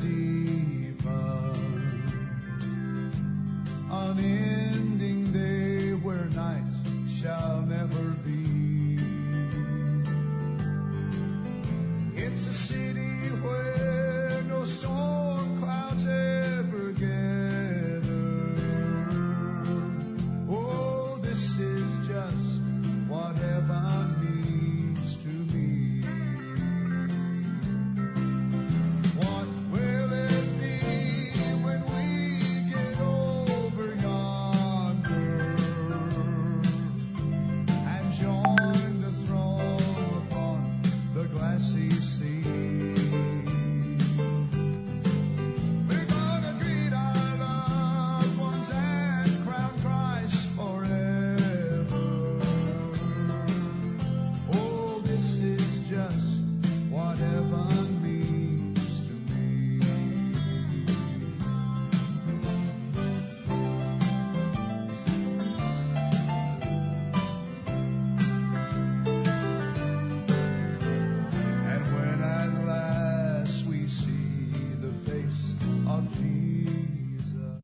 deeper, unending day where night shall never be. It's a city where no storm clouds ever gather. Oh, this is just what heaven means to me. What will it be when we get over yonder and join the throng upon the glassy sea? We're gonna greet our loved ones and crown Christ forever. Oh, this is just what heaven means to me. And when at last we see the face of Jesus.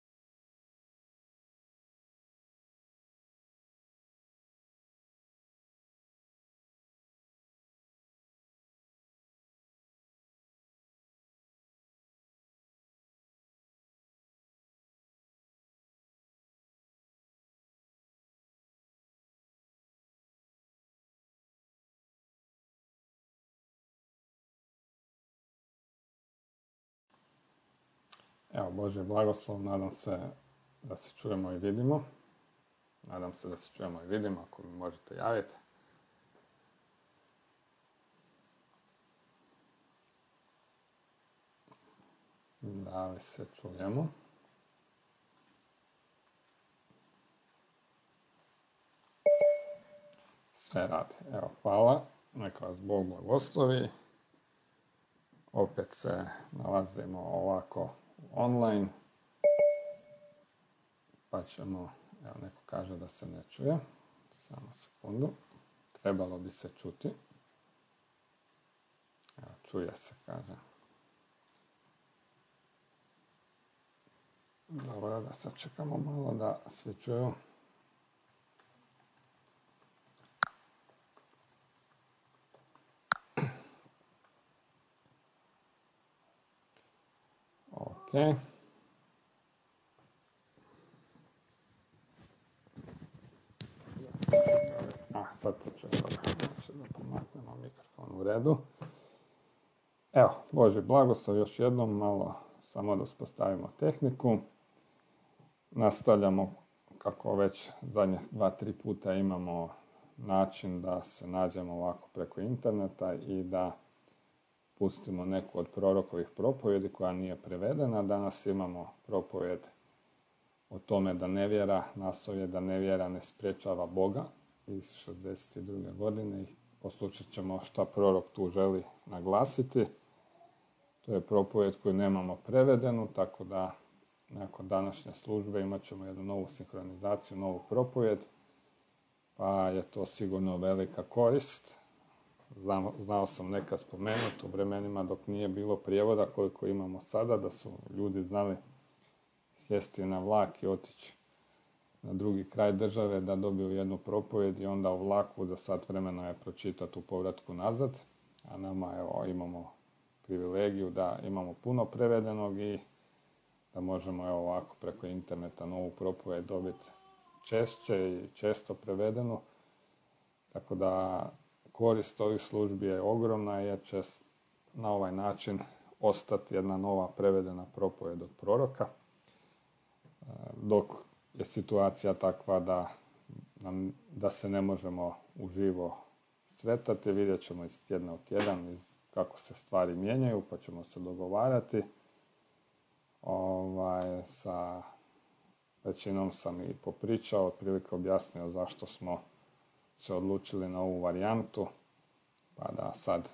Evo, Božji blagoslov, nadam se da se čujemo i vidimo. Nadam se da se čujemo i vidimo, ako mi možete javiti. Da li se čujemo? Sve radi. Evo, hvala. Neka vas Bog blagoslovi. Opet se nalazimo ovako online. Pa ćemo, evo neko kaže da se ne čuje. Samo sekundu. Trebalo bi se čuti. Evo, čuje se, kaže. Dobro, da sačekamo malo da svi čuju. Ok. Sad se čuje dobro. Znači da pomaknemo mikrofon u redu. Evo, Božji blagoslov još jednom, malo samo da uspostavimo tehniku. Nastavljamo, kako već zadnje 2-3 puta imamo način da se nađemo ovako preko interneta i da pustimo neku od prorokovih propovjedi koja nije prevedena. Danas imamo propovjed o tome da nevjera, naslov je da nevjera ne sprječava Boga iz 62. godine. Poslušat ćemo šta prorok tu želi naglasiti. To je propovjed koju nemamo prevedenu, tako da nakon današnje službe imat ćemo jednu novu sinhronizaciju, novu propovjed, pa je to sigurno velika korist. Znao sam nekad spomenuti u vremenima dok nije bilo prijevoda koliko imamo sada, da su ljudi znali sjesti na vlak i otići na drugi kraj države da dobiju jednu propovjed i onda u vlaku za sat vremena je pročitati u povratku nazad. A nama, evo, imamo privilegiju da imamo puno prevedenog i da možemo, evo, ovako preko interneta novu propovjed dobiti češće i često prevedenu. Tako da korist ovih službi je ogromna jer će na ovaj način ostati jedna nova prevedena propovjed od proroka. Dok je situacija takva da se ne možemo uživo sretati, vidjet ćemo iz tjedna u tjedan kako se stvari mijenjaju, pa ćemo se dogovarati. Sa većinom sam i popričao, otprilike objasnio zašto smo se odlučili na ovu varijantu, pa da sad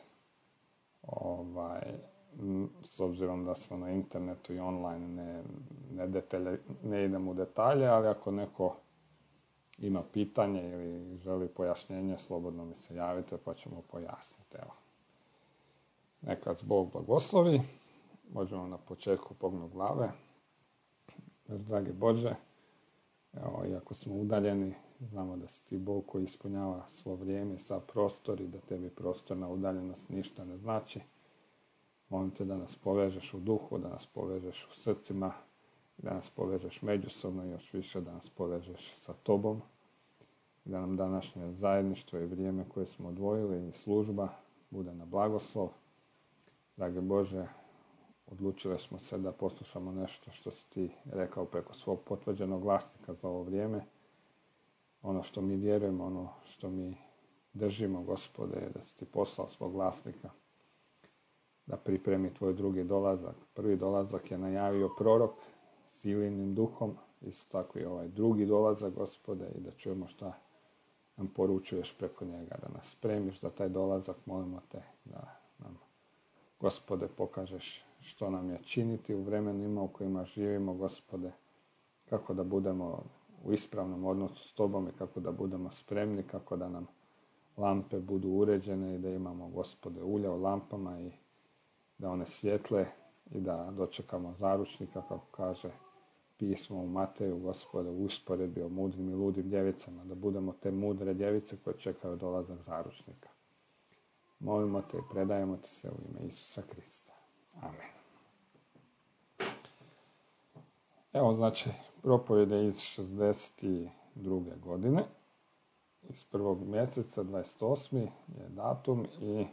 s obzirom da smo na internetu i online ne idem u detalje, ali ako neko ima pitanje ili želi pojašnjenje, slobodno mi se javite pa ćemo pojasniti. Evo. Neka vas Bog blagoslovi možemo na početku pognuti glave. Dragi Bože, evo, iako smo udaljeni, znamo da si ti Bog koji ispunjava svo vrijeme, sav prostor i da tebi prostorna udaljenost ništa ne znači. Molim te da nas povežeš u duhu, da nas povežeš u srcima, da nas povežeš međusobno i još više da nas povežeš sa tobom. Da nam današnje zajedništvo i vrijeme koje smo odvojili i služba bude na blagoslov. Dragi Bože, odlučili smo se da poslušamo nešto što si ti rekao preko svog potvrđenog glasnika za ovo vrijeme. Ono što mi vjerujemo, ono što mi držimo, Gospode, je da si ti poslao svog glasnika da pripremi tvoj drugi dolazak. Prvi dolazak je najavio prorok s Ilijinim duhom, isto tako i ovaj drugi dolazak, Gospode, i da čujemo šta nam poručuješ preko njega, da nas spremiš za taj dolazak. Molimo te da nam, Gospode, pokažeš što nam je činiti u vremenima u kojima živimo, Gospode, kako da budemo u ispravnom odnosu s tobom i kako da budemo spremni, kako da nam lampe budu uređene i da imamo, Gospode, ulja u lampama i da one svijetle i da dočekamo zaručnika, kako kaže pismo u Mateju, Gospode, u usporedbi o mudrim i ludim djevicama, da budemo te mudre djevice koje čekaju dolazak zaručnika. Molimo te i predajemo ti se u ime Isusa Krista. Amen. Evo, znači, propovjede iz 62. godine, iz 1. mjeseca, 28. je datum i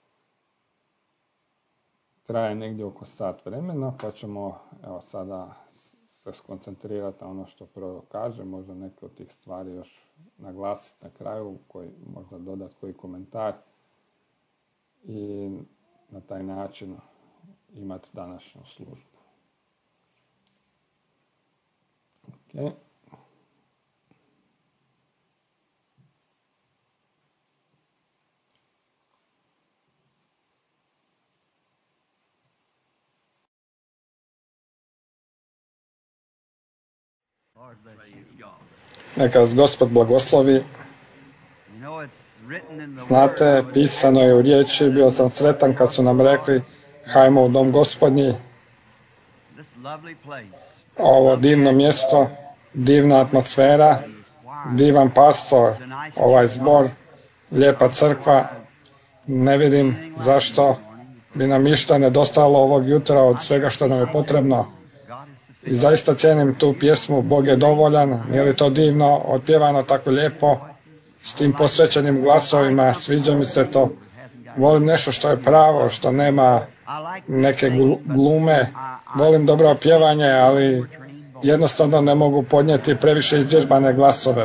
traje negdje oko sat vremena, pa ćemo evo sada se skoncentrirati na ono što prorok kaže, možda neke od tih stvari još naglasiti na kraju, koji možda dodati koji komentar i na taj način imati današnju službu. Okay. Neka vas Gospod blagoslovi. Znate, pisano je u riječi, bio sam sretan kad su nam rekli hajmo u dom Gospodnji. Ovo divno mjesto, divna atmosfera, divan pastor, ovaj zbor, lijepa crkva. Ne vidim zašto bi nam ništa nedostajalo ovog jutra od svega što nam je potrebno. I zaista cijenim tu pjesmu Bog je dovoljan, nije li to divno, otpjevano tako lijepo, s tim posvećenim glasovima, sviđa mi se to. Volim nešto što je pravo, što nema neke glume, volim dobro pjevanje, ali jednostavno ne mogu podnijeti previše izvježbane glasove,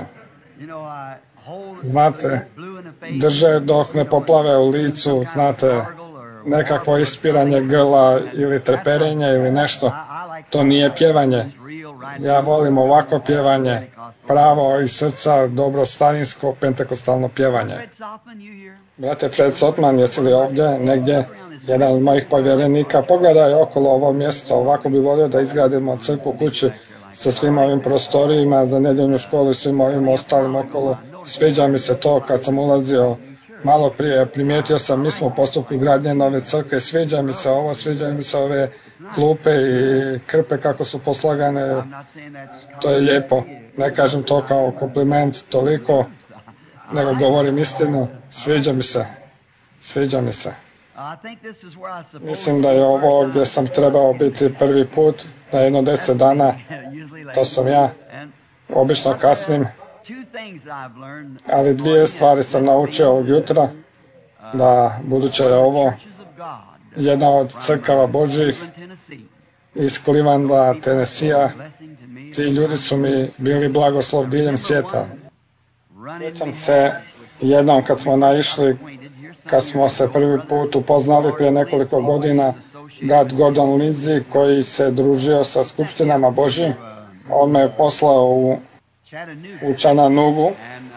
znate, drže dok ne poplave u licu, znate, nekakvo ispiranje grla ili treperenje ili nešto. To nije pjevanje. Ja volim ovako pjevanje, pravo iz srca, dobro starinsko, pentekostalno pjevanje. Brate Fred Sotman, jesi li ovdje negdje? Jedan od mojih povjerenika, pogledaj okolo ovo mjesto, ovako bi volio da izgradimo crkvu kući sa svim ovim prostorijima za nedjeljnu školu i svim ovim ostalim okolo. Sviđa mi se to kad sam ulazio malo prije, primijetio sam, mi smo u postupku gradnje nove crkve, sviđa mi se ovo, sviđa mi se ove klupe i krpe kako su poslagane, to je lijepo. Ne kažem to kao kompliment toliko, nego govorim istinu, sviđa mi se. Mislim da je ovo gdje sam trebao biti prvi put, na jedno 10 dana, to sam ja, obično kasnim, ali 2 stvari sam naučio ovog jutra, da budući je ovo jedna od crkava Božjih iz Clevelanda, Tennessee, ti ljudi su mi bili blagoslov diljem svijeta. Sjećam se jednom kad smo naišli, kad smo se prvi put upoznali prije nekoliko godina, brat Gordon Lindsay koji se družio sa skupštinama Božjim, on me je poslao u Chattanoogu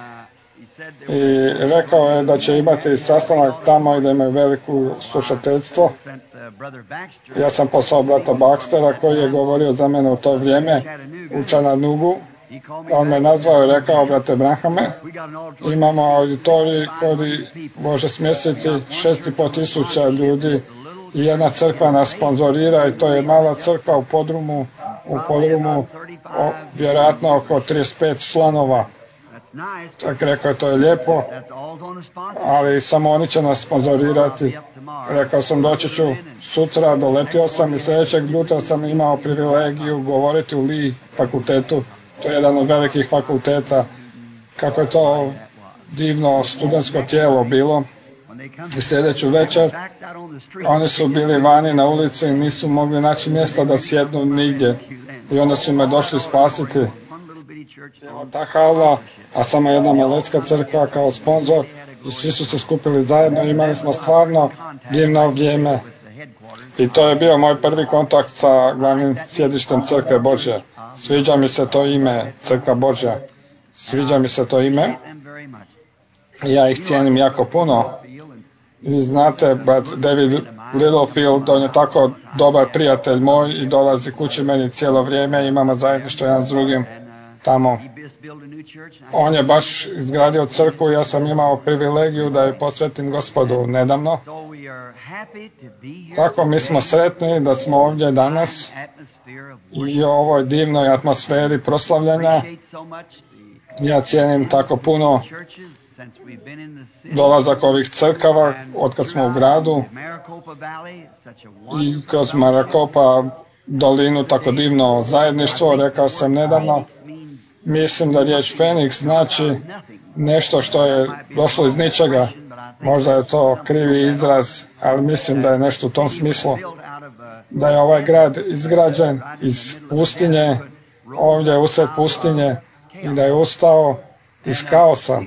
i rekao je da će imati sastanak tamo i da imaju veliko slušateljstvo. Ja sam poslao brata Baxtera koji je govorio za mene u to vrijeme u Chattanoogu. On me nazvao i rekao, brate Branhame, imamo auditorij koji može smjestiti 6.500 ljudi i jedna crkva nas sponzorira i to je mala crkva u podrumu, vjerojatno oko 35 članova. Tak rekao, to je lijepo, ali samo oni će nas sponzorirati. Rekao sam, doći ću sutra, doletio sam i sljedećeg jutra sam imao privilegiju govoriti u Lee fakultetu. To je jedan od velikih fakulteta. Kako je to divno studentsko tijelo bilo. I sljedeću večer oni su bili vani na ulici i nisu mogli naći mjesta da sjednu nigdje. I onda su me došli spasiti. Ta hala, a samo jedna malecka crkva kao sponzor, i svi su se skupili zajedno, imali smo stvarno divno vrijeme. I to je bio moj prvi kontakt sa glavnim sjedištem Crkve Božje. Sviđa mi se to ime, Crkva Božja. Sviđa mi se to ime. Ja ih cijenim jako puno. Vi znate, brat David Littlefield, on je tako dobar prijatelj moj i dolazi kući meni cijelo vrijeme, imamo zajedništvo jedan s drugim tamo. On je baš izgradio crkvu i ja sam imao privilegiju da je posvetim Gospodu nedavno. Tako mi smo sretni da smo ovdje danas i u ovoj divnoj atmosferi proslavljanja. Ja cijenim tako puno dolazak ovih crkava od kad smo u gradu i kroz Maricopa dolinu, tako divno zajedništvo. Rekao sam nedavno, mislim da riječ Feniks znači nešto što je došlo iz ničega. Možda je to krivi izraz, ali mislim da je nešto u tom smislu. Da je ovaj grad izgrađen iz pustinje, ovdje usred pustinje, i da je ustao iz kaosa.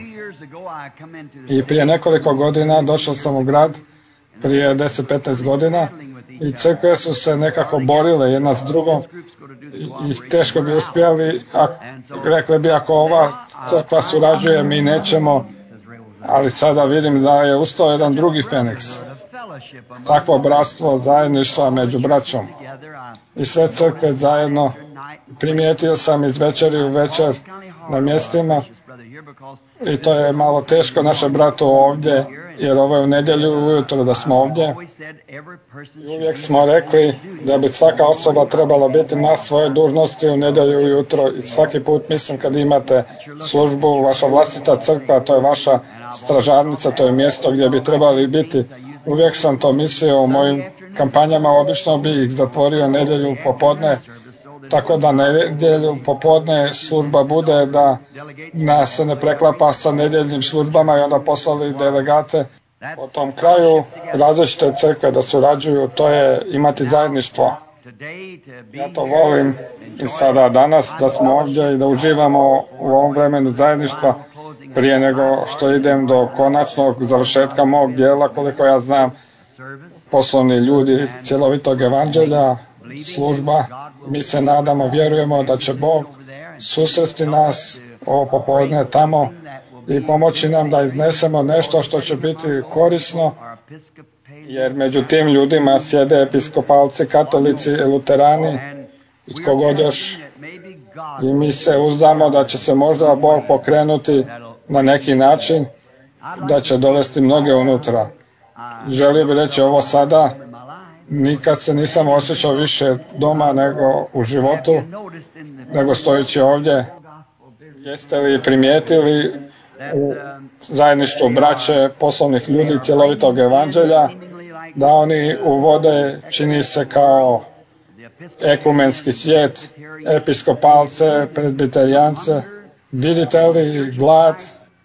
I prije nekoliko godina došao sam u grad, prije 10-15 godina, i crkve su se nekako borile jedna s drugom i teško bi uspjeli, rekli bi ako ova crkva surađuje, mi nećemo, ali sada vidim da je ustao jedan drugi Feniks. Takvo bratstvo, zajedništva među braćom. I sve crkve zajedno. Primijetio sam iz večeri u večer na mjestima i to je malo teško naše brato ovdje, jer ovo je u nedjelju ujutro da smo ovdje. I uvijek smo rekli da bi svaka osoba trebala biti na svojoj dužnosti u nedjelju ujutro i svaki put mislim kad imate službu, vaša vlastita crkva, to je vaša stražarnica, to je mjesto gdje bi trebali biti. Uvijek sam to mislio u mojim kampanjama, obično bi ih zatvorio nedjelju popodne, tako da nedjelju popodne služba bude da nas se ne preklapa sa nedjeljnim službama i onda poslali delegate po tom kraju različite crkve da surađuju, to je imati zajedništvo. Ja to volim i sada danas da smo ovdje i da uživamo u ovom vremenu zajedništva prije nego što idem do konačnog završetka mog dijela, koliko ja znam, poslovni ljudi cjelovitog evanđelja, služba. Mi se nadamo, vjerujemo da će Bog susresti nas ovo popodne tamo i pomoći nam da iznesemo nešto što će biti korisno, jer među tim ljudima sjede episkopalci, katolici, luterani i tko god još. I mi se uzdamo da će se možda Bog pokrenuti na neki način, da će dovesti mnoge unutra. Želio bih reći ovo sada, nikad se nisam osjećao više doma nego u životu, nego stojeći ovdje. Jeste li primijetili u zajedništvu braće, poslovnih ljudi, cjelovitog evanđelja, da oni uvode, čini se kao ekumenski svijet, episkopalce, presbiterijance. Vidite li glad?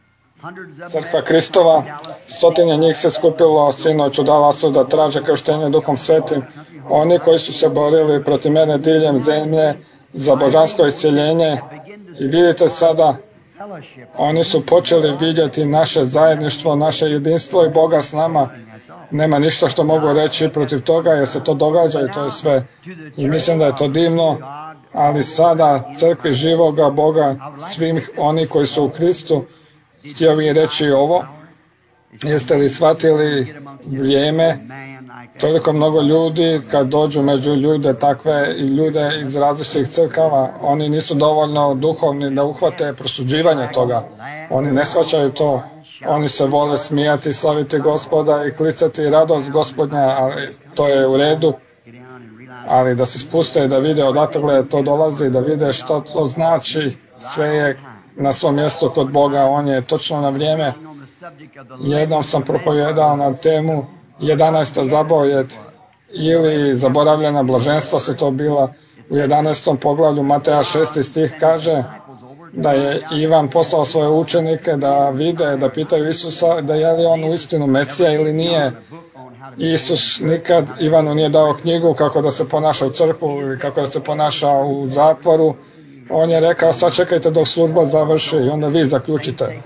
Crkva Kristova, stotine njih se skupilo sinoć u Dallasu da traže krštenje Duhom Svetim. Oni koji su se borili protiv mene diljem zemlje za božansko iscjeljenje. I vidite sada, oni su počeli vidjeti naše zajedništvo, naše jedinstvo i Boga s nama. Nema ništa što mogu reći protiv toga jer se to događa i to je sve. I mislim da je to divno, ali sada crkvi živoga Boga, svim oni koji su u Kristu, htio bih reći ovo, jeste li shvatili vrijeme, toliko mnogo ljudi kad dođu među ljude takve i ljude iz različitih crkava, oni nisu dovoljno duhovni da uhvate prosuđivanje toga, oni ne shvaćaju to Oni se vole smijati, slaviti Gospoda i klicati radost Gospodnja, ali to je u redu. Ali da se spuste i da vide odatle to dolazi, da vide što to znači, sve je na svom mjestu kod Boga, on je točno na vrijeme. Jednom sam propovijedao na temu 11. zapovjed ili zaboravljena blaženstva su to bila. U 11. poglavlju Mateja 6. stih kaže da je Ivan poslao svoje učenike da vide, da pitaju Isusa da je li on uistinu Mesija ili nije. Isus nikad Ivanu nije dao knjigu kako da se ponaša u crkvu ili kako da se ponaša u zatvoru. On je rekao sad čekajte dok služba završi i onda vi zaključite.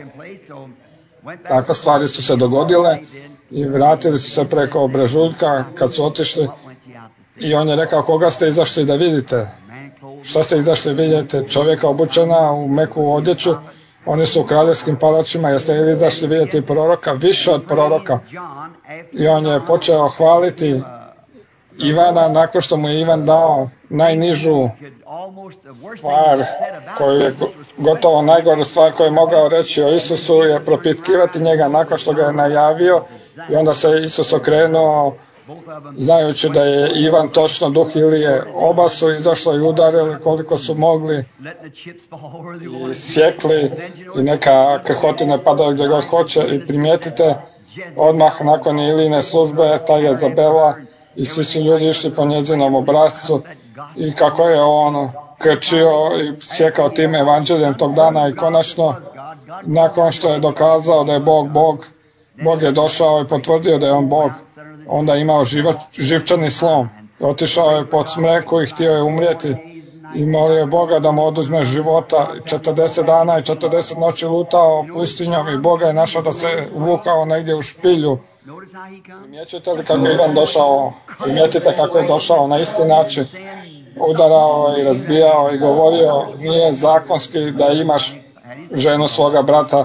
Tako stvari su se dogodile i vratili su se preko brežuljka kad su otišli i on je rekao koga ste izašli da vidite? Što ste izašli vidjeti? Čovjeka obučena u meku odjeću, oni su u kraljevskim palačima, jeste li izašli vidjeti proroka? Više od proroka. I on je počeo hvaliti Ivana nakon što mu je Ivan dao najnižu stvar koju je gotovo najgoru stvar koju je mogao reći o Isusu je propitkivati njega nakon što ga je najavio i onda se Isus okrenuo znajući da je Ivan točno duh Ilije. Oba su izašli i udarili koliko su mogli i sjekli i neka krhotine padaju gdje god hoće i primijetite odmah nakon Ilijine službe ta Jezabela i svi su ljudi išli po njezinom obrazcu i kako je on krčio i sjekao tim evanđeljem tog dana i konačno nakon što je dokazao da je Bog Bog, Bog je došao i potvrdio da je on Bog, onda je imao živčani slom. Otišao je pod smreku i htio je umrijeti i molio je Boga da mu oduzme života. 40 dana i 40 noći lutao pustinjom i Boga je našao da se vukao negdje u špilju. Primijetite li kako je Ivan došao? Primijetite kako je došao na isti način. Udarao i razbijao i govorio nije zakonski da imaš ženu svoga brata.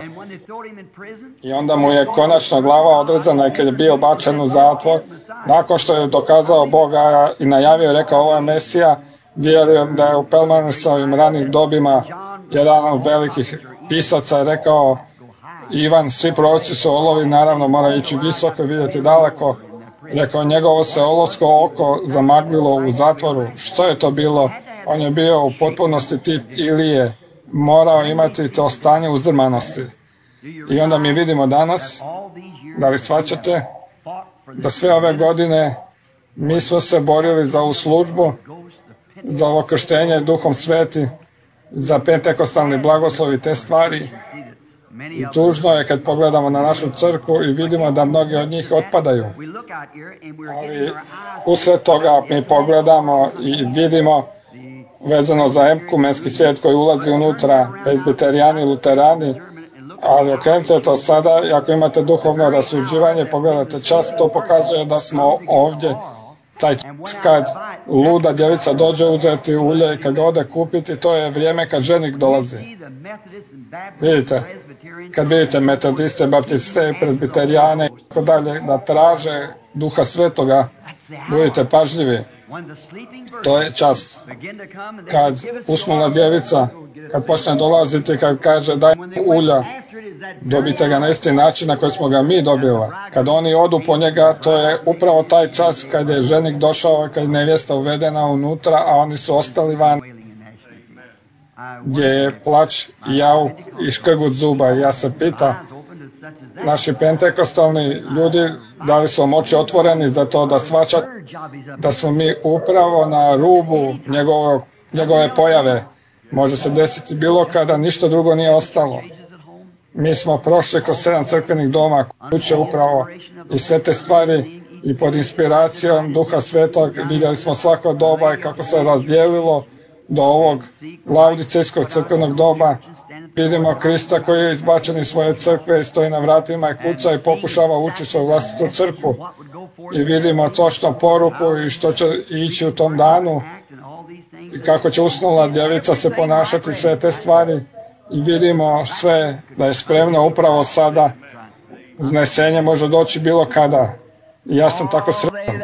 I onda mu je konačno glava odrezana i kad je bio bačen u zatvor, nakon što je dokazao Boga i najavio, rekao ovo je Mesija, vjerujem da je u Pelmanisovim ranim dobima jedan od velikih pisaca rekao Ivan, svi proroci su olovi, naravno mora ići visoko i vidjeti daleko. Rekao, njegovo se olovsko oko zamaglilo u zatvoru. Što je to bilo? On je bio u potpunosti tip Ilije. Morao imati to stanje uzdrmanosti. I onda mi vidimo danas, da li shvaćate, da sve ove godine mi smo se borili za ovu službu, za ovo krštenje Duhom Sveti, za pentekostalni blagoslov i te stvari. I tužno je kad pogledamo na našu crkvu i vidimo da mnogi od njih otpadaju. Ali usred toga mi pogledamo i vidimo vezano za ekumenski svijet koji ulazi unutra, presbiterijani, luterani, ali okrenite to sada i ako imate duhovno rasuđivanje, pogledajte čas, to pokazuje da smo ovdje. Taj čas kad luda djevica dođe uzeti ulje i kad ga ode kupiti, to je vrijeme kad ženik dolazi. Vidite, kad vidite metodiste, baptiste, presbiterijane i tako dalje, da traže Duha Svetoga, budite pažljivi. To je čas kad usnula djevica, kad počne dolaziti, kad kaže daj ulja, dobite ga na isti način na koji smo ga mi dobili. Kad oni odu po njega, to je upravo taj čas kad je ženik došao, kad je nevjesta uvedena unutra, a oni su ostali van, gdje je plać i jauk i škrgut zuba. I ja se pita, naši pentekostalni ljudi, da li su vam oči otvoreni za to da shvaćate da smo mi upravo na rubu njegove pojave. Može se desiti bilo kada, ništa drugo nije ostalo. Mi smo prošli kroz 7 crkvenih doma, kuće upravo i sve te stvari i pod inspiracijom Duha Svetog vidjeli smo svako doba i kako se razdijelilo do ovog laudicejskog crkvenog doba. Vidimo Krista koji je izbačen iz svoje crkve i stoji na vratima i kuca i pokušava ući svoju vlastitu crkvu. I vidimo točno poruku i što će ići u tom danu i kako će usnula djevica se ponašati, sve te stvari. I vidimo sve da je spremno upravo sada. Uznesenje može doći bilo kada. I ja sam tako sretan.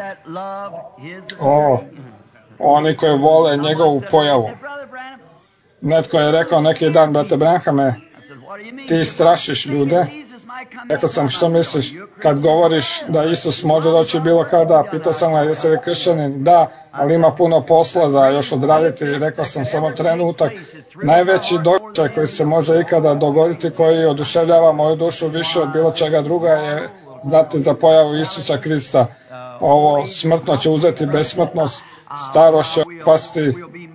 Oni koji vole njegovu pojavu. Netko je rekao neki dan, brate Branhame, ti strašiš ljude. Rekao sam, što misliš kad govoriš da Isus može doći bilo kada? Pitao sam ga, jesi li kršćanin? Da, ali ima puno posla za još odraditi. Rekao sam, samo trenutak. Najveći događaj koji se može ikada dogoditi, koji oduševljava moju dušu više od bilo čega druga, je znati za pojavu Isusa Krista. Ovo smrtno će uzeti besmrtnost, starost će pasti.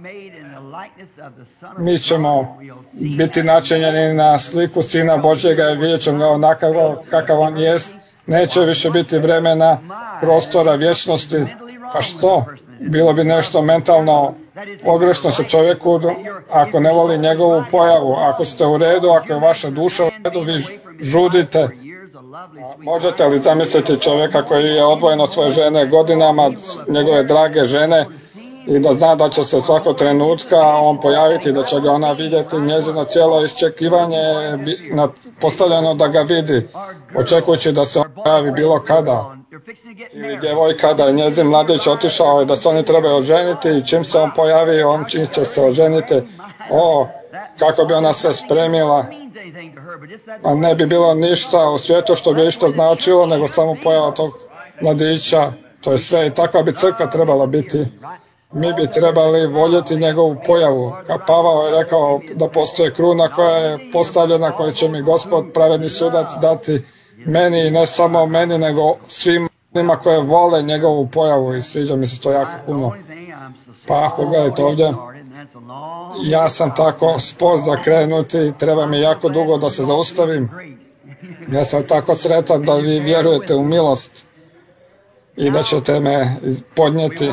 Mi ćemo biti načinjeni na sliku Sina Božjega i vidjet ćemo ga onakav kakav on jest. Neće više biti vremena, prostora, vječnosti. Pa što? Bilo bi nešto mentalno pogrešno sa čovjeku ako ne voli njegovu pojavu. Ako ste u redu, ako je vaša duša u redu, vi žudite. Možete li zamisliti čovjeka koji je odvojen od svoje žene godinama, njegove drage žene, i da zna da će se svakog trenutka on pojaviti, da će ga ona vidjeti, njezino cijelo iščekivanje je postavljeno da ga vidi, očekujući da se on pojavi bilo kada. Ili djevojka da je njezin mladić otišao i da se oni trebaju oženiti i čim se on pojavi, on čim će se oženiti. O, kako bi ona sve spremila. Pa ne bi bilo ništa u svijetu što bi išta značilo, nego samo pojava tog mladića. To je sve i takva bi crkva trebala biti. Mi bi trebali voljeti njegovu pojavu. Kao Pavao je rekao da postoje kruna koja je postavljena, koju će mi Gospod, pravedni sudac, dati meni i ne samo meni, nego svim onima koje vole njegovu pojavu i sviđa mi se to jako puno. Pa pogledajte ovdje. Ja sam tako spor za krenuti, treba mi jako dugo da se zaustavim. Ja sam tako sretan da vi vjerujete u milost i da ćete me podnijeti.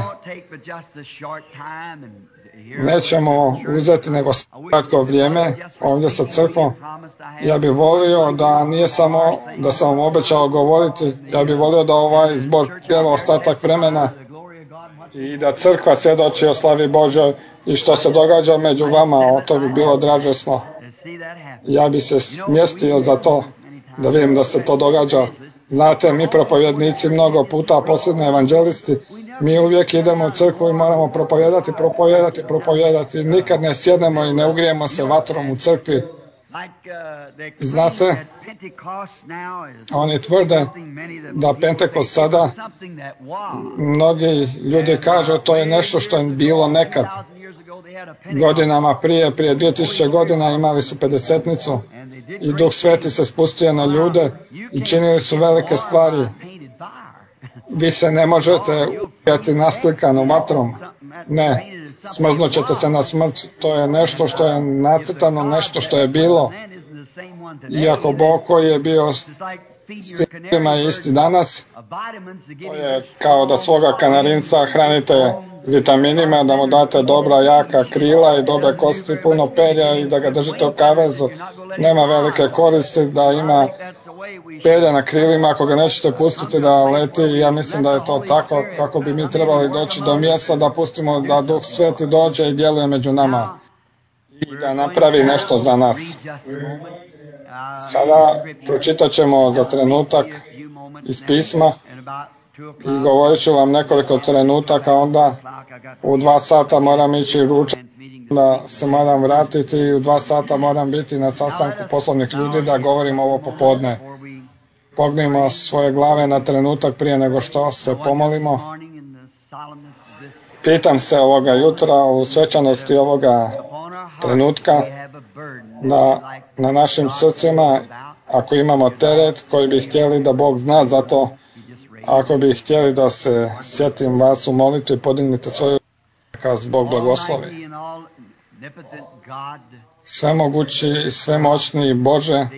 Nećemo uzeti nego kratko vrijeme ovdje sa crkvom. Ja bih volio da nije samo da sam vam obećao govoriti, ja bih volio da ovaj zbor pjeva ostatak vremena i da crkva svjedoči o slavi Božoj i što se događa među vama, to bi bilo dražesno. Ja bi se smjestio za to, da vidim da se to događa. Znate, mi propovjednici mnogo puta, posebno evanđelisti, mi uvijek idemo u crkvu i moramo propovijedati. Nikad ne sjednemo i ne ugrijemo se vatrom u crkvi. Znate, oni tvrde da Pentekost sada, mnogi ljudi kažu, to je nešto što je bilo nekad. Godinama prije 2000 godina imali su pedesetnicu i Duh Sveti se spustio na ljude i činili su velike stvari. Vi se ne možete ugrijati naslikano vatrom. Ne, smrznut ćete se na smrt. To je nešto što je nacrtano, nešto što je bilo. Iako Bog koji je bio s tim je isti danas, to je kao da svoga kanarinca hranite vitaminima, da mu date dobra, jaka krila i dobre kosti, puno perja i da ga držite u kavezu. Nema velike koristi da ima perja na krilima ako ga nećete pustiti da leti. Ja mislim da je to tako kako bi mi trebali doći do mjesta da pustimo da Duh Sveti dođe i djeluje među nama i da napravi nešto za nas. Sada pročitat ćemo za trenutak iz pisma i govorit ću vam nekoliko trenutaka, onda u 2 sata moram ići ručati, da se moram vratiti i u 2 sata moram biti na sastanku poslovnih ljudi da govorim ovo popodne. Pognimo svoje glave na trenutak prije nego što se pomolimo. Pitam se ovoga jutra u svečanosti ovoga trenutka da na našim srcima, ako imamo teret koji bi htjeli da Bog zna za to, ako bi htjeli da se sjetim vas u molitvi, podignite svoju neka vas Bog blagoslovi. Svemogući i svemoćni Bože,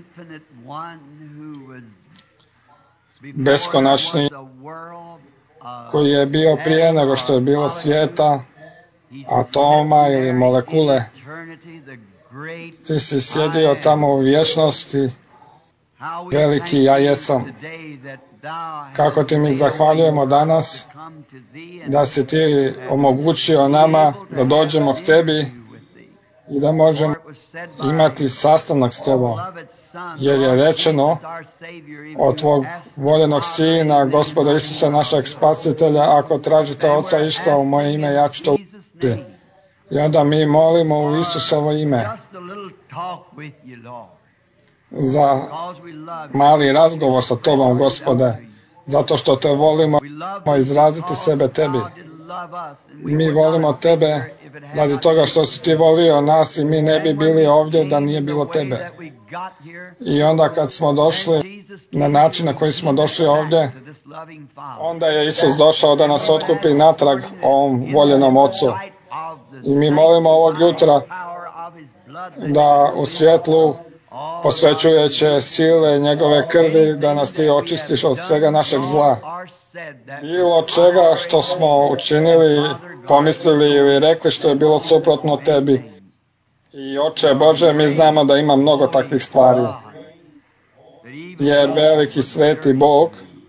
beskonačni, koji je bio prije nego što je bilo svijeta, atoma ili molekule, ti si sjedio tamo u vječnosti, veliki ja jesam. Kako ti mi zahvaljujemo danas da si ti omogućio nama da dođemo k tebi i da možemo imati sastanak s tebom. Jer je rečeno od tvog voljenog sina, Gospoda Isusa, našeg spasitelja, ako tražite Oca išta u moje ime, ja ću to učiniti. I onda mi molimo u Isusovo ime. za mali razgovor sa Tobom, Gospode, zato što Te volimo izraziti sebe Tebi. Mi volimo Tebe radi toga što si Ti volio nas i mi ne bi bili ovdje da nije bilo Tebe. I onda kad smo došli na način na koji smo došli ovdje, onda je Isus došao da nas otkupi natrag ovom voljenom Ocu. I mi molimo ovog jutra da u svjetlu posvećujuće sile njegove krvi da nas Ti očistiš od svega našeg zla. Bilo čega što smo učinili, pomislili ili rekli što je bilo suprotno Tebi. I Oče Bože, mi znamo da ima mnogo takvih stvari. Jer veliki sveti Bog,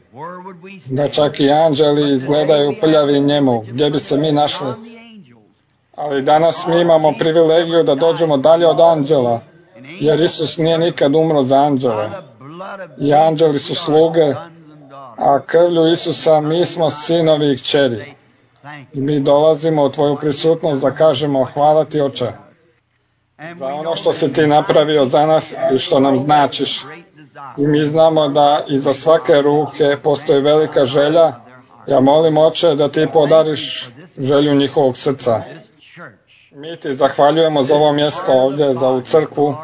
da čak i anđeli izgledaju prljavi njemu, gdje bi se mi našli. Ali danas mi imamo privilegiju da dođemo dalje od anđela, jer Isus nije nikad umro za anđele. I anđeli su sluge, a krvlju Isusa mi smo sinovi i kćeri. I mi dolazimo u Tvoju prisutnost da kažemo hvala Ti, Oče, za ono što si Ti napravio za nas i što nam značiš. I mi znamo da iza svake ruke postoji velika želja. Ja molim, Oče, da Ti podariš želju njihovog srca. Mi Ti zahvaljujemo za ovo mjesto ovdje, za ovu crkvu,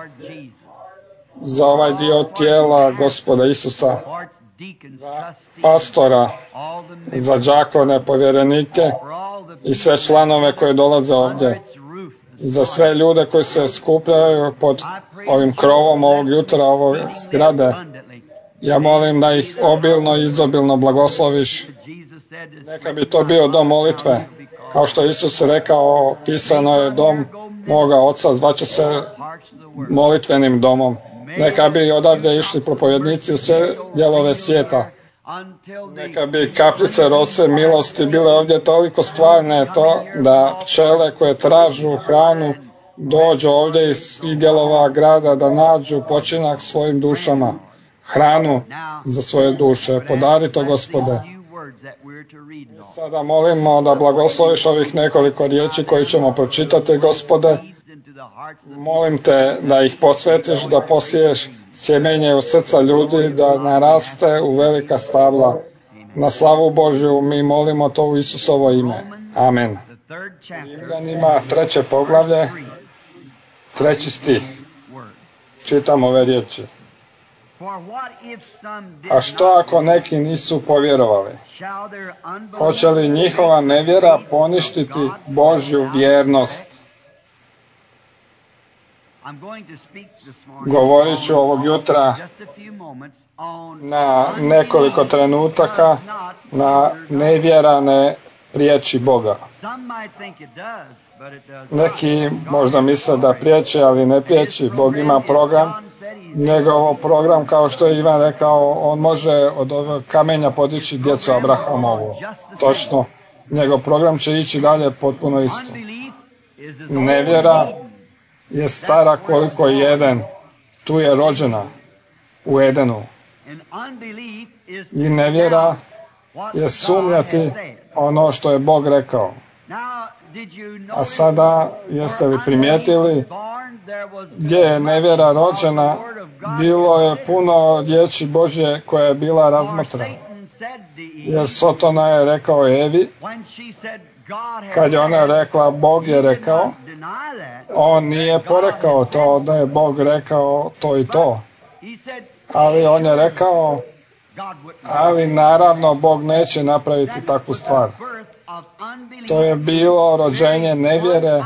za ovaj dio tijela Gospoda Isusa, za pastora, za đakone, povjerenike i sve članove koji dolaze ovdje. I za sve ljude koji se skupljaju pod ovim krovom ovog jutra, ovog zgrade. Ja molim da ih obilno i izobilno blagosloviš. Neka bi to bio dom molitve. Kao što Isus rekao, pisano je dom moga Oca, zvaće se molitvenim domom. Neka bi odavdje išli propovjednici u sve dijelove svijeta. Neka bi kapljice rose milosti bile ovdje toliko stvarne to da pčele koje tražu hranu dođu ovdje iz svih dijelova grada da nađu počinak svojim dušama, hranu za svoje duše. Podari to, Gospode. Sada molimo da blagosloviš ovih nekoliko riječi koji ćemo pročitati, Gospode. Molim Te da ih posvetiš, da posiješ sjemenje u srca ljudi, da naraste u velika stabla. Na slavu Božju mi molimo to u Isusovo ime. Amen. Rimljanima 3. poglavlje, 3. stih. Čitam ove riječi. A što ako neki nisu povjerovali? Hoće li njihova nevjera poništiti Božju vjernost? Govorit ću ovog jutra na nekoliko trenutaka na nevjerane priječi Boga. Neki možda misle da priječe, ali ne priječi. Bog ima program. Njegov program, kao što je Ivan rekao, on može od ovog kamenja podići djecu Abrahamovu. Točno. Njegov program će ići dalje potpuno isto. Nevjera je stara koliko je Eden. Tu je rođena u Edenu. I nevjera je sumnjati ono što je Bog rekao. A sada, jeste li primijetili, gdje je nevjera rođena, bilo je puno riječi Božje koja je bila razmotrena. Jer Sotona je rekao Evi, kad je ona rekla Bog je rekao, on nije porekao to da je Bog rekao to i to. Ali on je rekao, ali naravno Bog neće napraviti takvu stvar. To je bilo rođenje nevjere,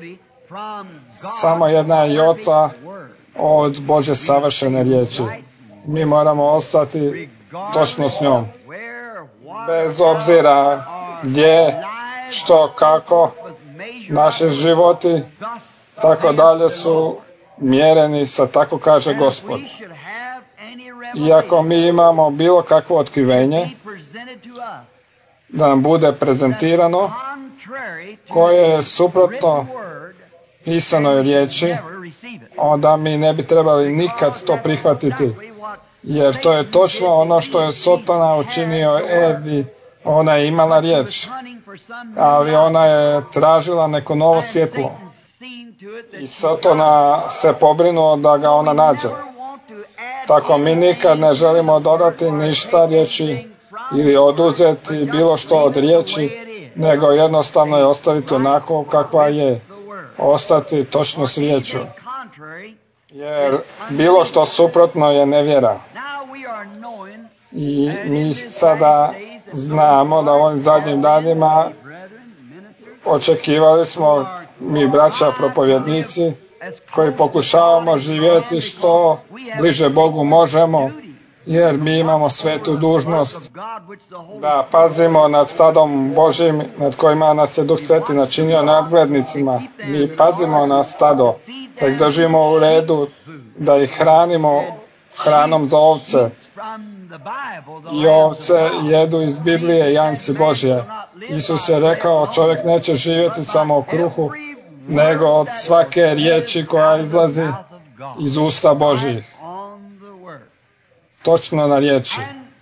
samo jedna jota od Božje savršene riječi. Mi moramo ostati točno s njom. Bez obzira gdje, što, kako, naši životi, tako dalje su mjereni sa tako kaže Gospod. Iako mi imamo bilo kakvo otkrivenje, da nam bude prezentirano, koje je suprotno pisanoj riječi, onda mi ne bi trebali nikad to prihvatiti. Jer to je točno ono što je Sotona učinio Evi. Ona je imala riječ, ali ona je tražila neko novo svjetlo. I Sotona se pobrinuo da ga ona nađe. Tako mi nikad ne želimo dodati ništa riječi ili oduzeti bilo što od riječi, nego jednostavno je ostaviti onako kakva je, ostati točno s riječju. Jer bilo što suprotno je nevjera. I mi sada znamo da u ovim zadnjim danima očekivali smo mi braća propovjednici koji pokušavamo živjeti što bliže Bogu možemo, jer mi imamo svetu dužnost da pazimo nad stadom Božjim nad kojima nas je Duh Sveti načinio nadglednicima. Mi pazimo na stado, da ih držimo u redu, da ih hranimo hranom za ovce. I ovce jedu iz Biblije janjci Božje. Isus je rekao, čovjek neće živjeti samo o kruhu, nego od svake riječi koja izlazi iz usta Božjih. Točno na riječi.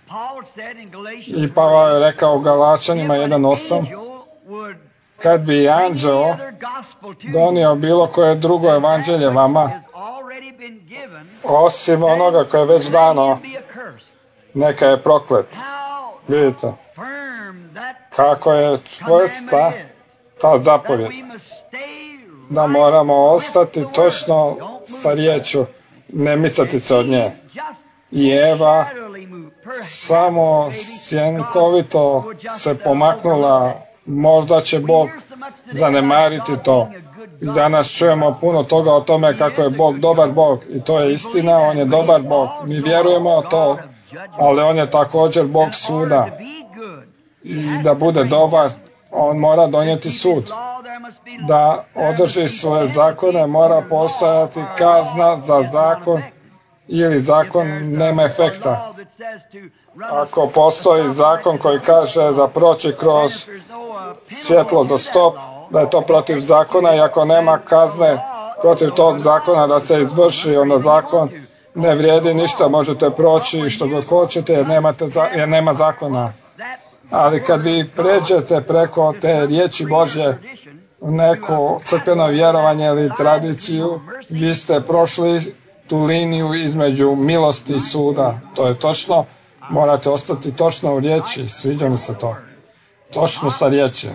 I Pavao je rekao u Galačanima 1:8, kad bi anđeo donio bilo koje drugo evanđelje vama, osim onoga koje je već dano, neka je proklet. Vidite kako je čvrsta ta zapovjed, da moramo ostati točno sa riječju, ne micati se od nje. I Eva samo sjenkovito se pomaknula, možda će Bog zanemariti to. I danas čujemo puno toga o tome kako je Bog dobar Bog, i to je istina, on je dobar Bog. Mi vjerujemo u to, ali on je također Bog suda. I da bude dobar, on mora donijeti sud. Da održi svoje zakone, mora postojati kazna za zakon, ili zakon nema efekta. Ako postoji zakon koji kaže za proći kroz svjetlo za stop, da je to protiv zakona, i ako nema kazne protiv tog zakona da se izvrši, onda zakon ne vrijedi ništa, možete proći što god hoćete jer nema zakona. Ali kad vi pređete preko te riječi Božje u neko crkveno vjerovanje ili tradiciju, vi ste prošli tu liniju između milosti i suda. To je točno, morate ostati točno u riječi, sviđa mi se to. Točno sa riječi.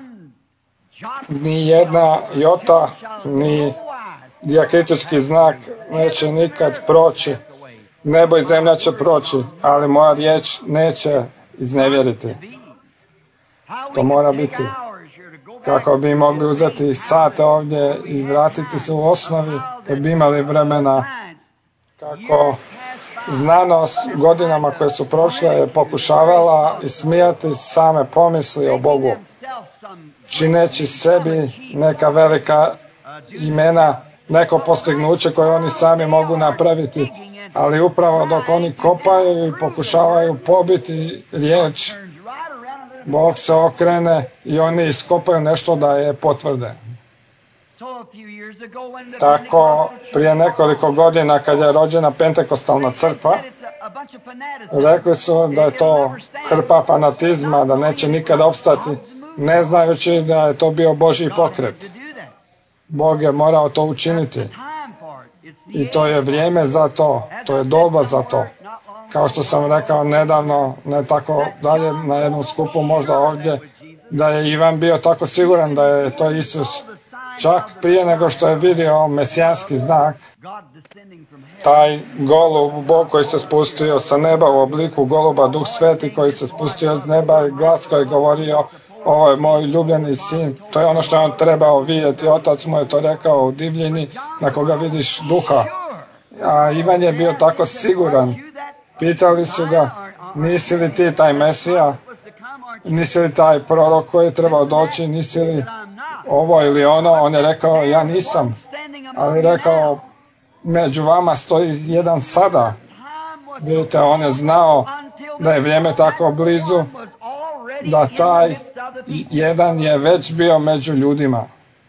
Ni jedna jota, ni dijakritički znak neće nikad proći. Nebo i zemlja će proći, ali moja riječ neće iznevjeriti. To mora biti. Kako bi mogli uzeti sate ovdje i vratiti se u osnovi, kad bi imali vremena, kako znanost godinama koje su prošle je pokušavala ismijati same pomisli o Bogu, čineći sebi neka velika imena, neko postignuće koje oni sami mogu napraviti, ali upravo dok oni kopaju i pokušavaju pobiti riječ, Bog se okrene i oni iskopaju nešto da je potvrde. Tako, prije nekoliko godina kad je rođena Pentekostalna crkva, rekli su da je to hrpa fanatizma, da neće nikad opstati, ne znajući da je to bio Božji pokret. Bog je morao to učiniti. I to je vrijeme za to, to je doba za to. Kao što sam rekao nedavno, ne tako dalje, na jednom skupu možda ovdje, da je Ivan bio tako siguran da je to Isus. Čak prije nego što je vidio mesijanski znak, taj golub, Bog koji se spustio sa neba u obliku goluba, Duh Sveti koji se spustio iz neba i glas koji je govorio, ovo je moj ljubljeni sin. To je ono što je on trebao vidjeti. Otac mu je to rekao u divljini, na koga vidiš duha. A Ivan je bio tako siguran. Pitali su ga, nisi li ti taj Mesija? Nisi li taj prorok koji je trebao doći? Nisi li ovo ili ono? On je rekao, ja nisam. Ali rekao, među vama stoji jedan sada. Vidite, on je znao da je vrijeme tako blizu, da taj jedan je već bio među ljudima.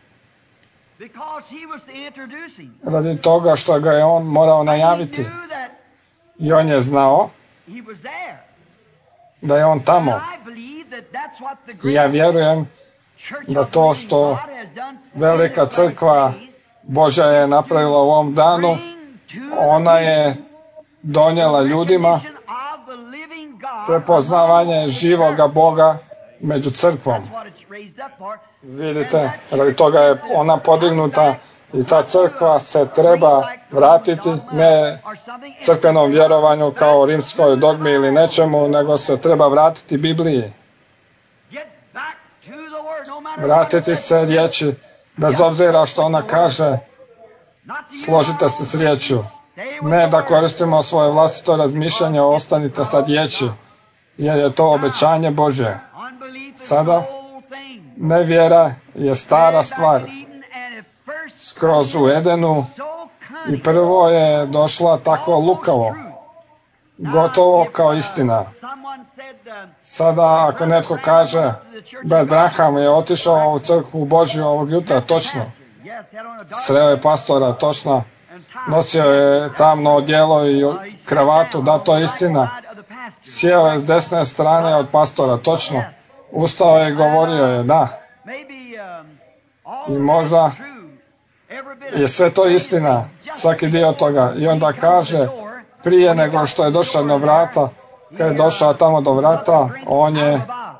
Radi toga što ga je on morao najaviti. I on je znao da je on tamo. I ja vjerujem da to što velika crkva Božja je napravila u ovom danu, ona je donijela ljudima prepoznavanje živoga Boga među crkvom. Vidite, radi toga je ona podignuta i ta crkva se treba vratiti ne crkvenom vjerovanju kao rimskoj dogmi ili nečemu, nego se treba vratiti Bibliji. Vratiti se riječi, bez obzira što ona kaže, složite se s riječju. Ne da koristimo svoje vlastito razmišljanje, ostanite sa riječi, jer je to obećanje Božje. Sada, nevjera je stara stvar. Skroz u Edenu i prvo je došla tako lukavo, gotovo kao istina. Sada, ako netko kaže, brat Branham je otišao u crkvu Božju ovog jutra, točno. Sreo je pastora, točno. Nosio je tamno odjelo i kravatu, da, to je istina. Sjeo je s desne strane od pastora, točno. Ustao je i govorio je, da. I možda je sve to istina, svaki dio toga. I onda kaže, prije nego što je došao do vrata, kad je došao tamo do vrata, on je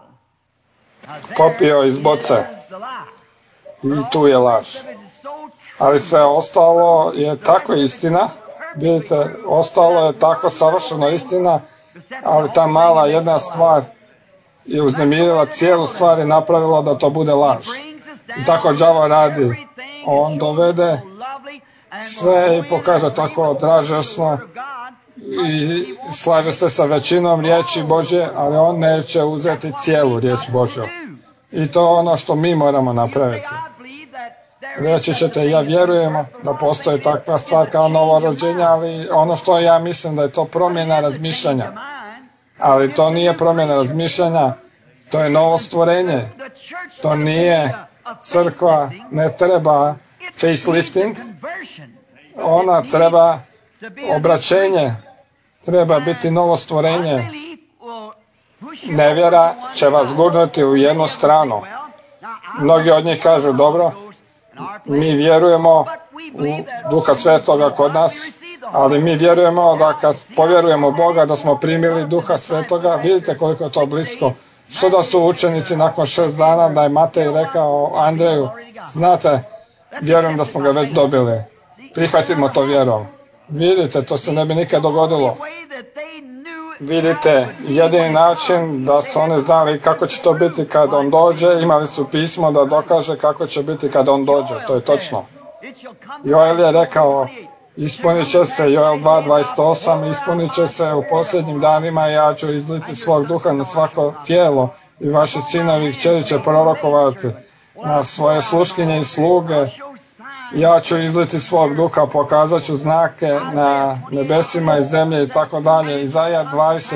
popio iz boce. I tu je laž. Ali sve ostalo je tako istina. Vidite, ostalo je tako savršeno istina, ali ta mala jedna stvar je uznemirila cijelu stvar i napravila da to bude laž. I tako đavo radi. On dovede sve i pokaže tako dražesno i slaže se sa većinom riječi Božje, ali on neće uzeti cijelu riječ Božju. I to je ono što mi moramo napraviti. Reći ćete, ja vjerujem da postoji takva stvar kao novorođenje, ali ono što ja mislim da je to promjena razmišljanja. Ali to nije promjena razmišljanja, to je novo stvorenje. To nije crkva, ne treba facelifting, ona treba obraćenje, treba biti novo stvorenje. Nevjera će vas gurnuti u jednu stranu. Mnogi od njih kažu, dobro, mi vjerujemo u Duha Svetoga kod nas, ali mi vjerujemo da kad povjerujemo Boga da smo primili Duha Svetoga, vidite koliko je to blisko. Što da su učenici nakon 6 dana, da je Matej rekao Andreju, znate, vjerujem da smo ga već dobili. Prihvatimo to vjerom. Vidite, to se ne bi nikad dogodilo. Vidite, jedini način da su oni znali kako će to biti kad on dođe, imali su pismo da dokaže kako će biti kad on dođe. To je točno. Joel je rekao, ispunit će se, Joel 2.28, ispunit će se u posljednjim danima, ja ću izliti svog duha na svako tijelo i vaši sinovi i kćeri će prorokovati na svoje sluškinje i sluge. Ja ću izliti svog duha, pokazat ću znake na nebesima i zemlje i tako dalje. Izaja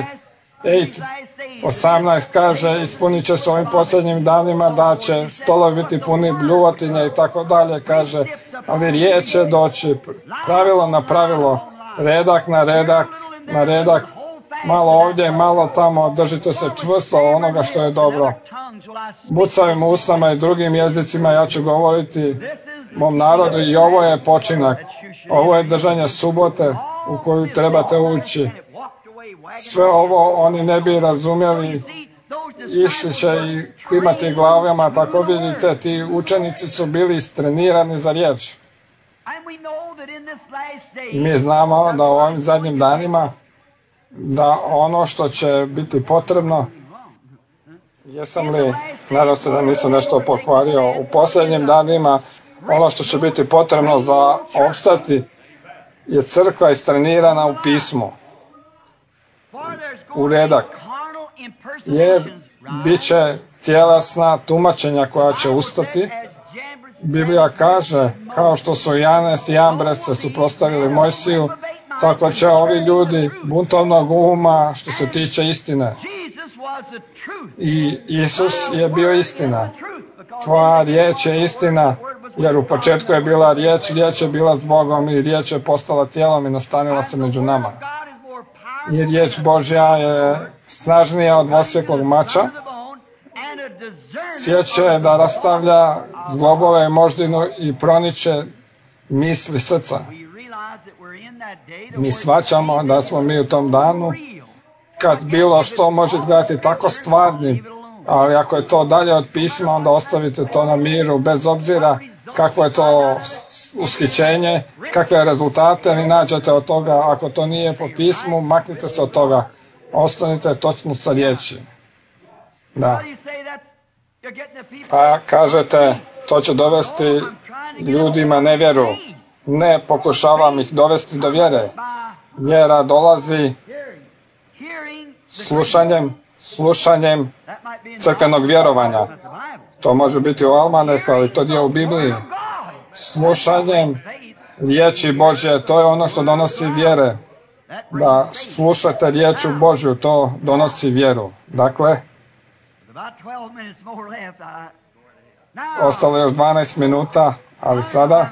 28:18 kaže, ispunit će se ovim posljednjim danima da će stolovi biti puni bljuvotinja i tako dalje, kaže, ali riječ će doći pravilo na pravilo, redak na redak, na redak, malo ovdje, malo tamo, držite se čvrsto onoga što je dobro. Bucavim ustama i drugim jezicima, ja ću govoriti mom narodu i ovo je počinak. Ovo je držanje subote u koju trebate ući. Sve ovo oni ne bi razumjeli, išli će i klimati glavama, tako vidite, ti učenici su bili istrenirani za riječ. I mi znamo da u ovim zadnjim danima, da ono što će biti potrebno, jesam li, nadam se da nisam nešto pokvario, u posljednjim danima ono što će biti potrebno za opstati je crkva istrenirana u pismu, u redak, jer bit će tjelesna tumačenja koja će ustati. Biblija kaže, kao što su Janes i Jambres se suprotstavili Mojsiju, tako će ovi ljudi buntovnog uma što se tiče istine. I Isus je bio istina. Tvoja riječ je istina, jer u početku je bila riječ, riječ je bila s Bogom i riječ je postala tijelom i nastanila se među nama. I riječ Božja je snažnija od dvosjeklog mača, sjeće da rastavlja zglobove i moždinu i proniče misli srca. Mi shvaćamo da smo mi u tom danu kad bilo što može izgledati tako stvarnim, ali ako je to dalje od pisma, onda ostavite to na miru, bez obzira kakvo je to ushićenje, kakve rezultate vi nađete od toga. Ako to nije po pismu, maknite se od toga. Ostanite točno sa riječi. Da. Pa kažete, to će dovesti ljudima nevjeru. Ne, pokušavam ih dovesti do vjere. Vjera dolazi slušanjem crkvenog vjerovanja. To može biti u almanehu, ali to dio u Bibliji. Slušanjem riječi Božje, to je ono što donosi vjere. Da slušate riječu Božju, to donosi vjeru. Dakle, ostalo je još 12 minuta, ali sada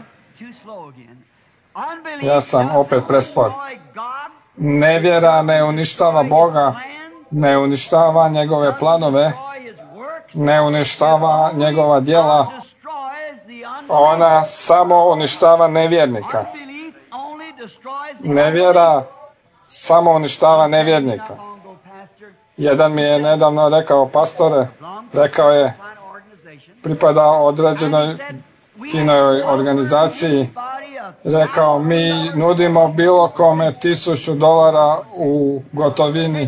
ja sam opet prespor. Nevjera ne uništava Boga, ne uništava njegove planove, ne uništava njegova djela. Ona samo uništava nevjernika. Nevjera samo uništava nevjernika. Jedan mi je nedavno rekao, pastore, rekao je, pripada određenoj finoj organizaciji, rekao, mi nudimo bilo kome $1000 u gotovini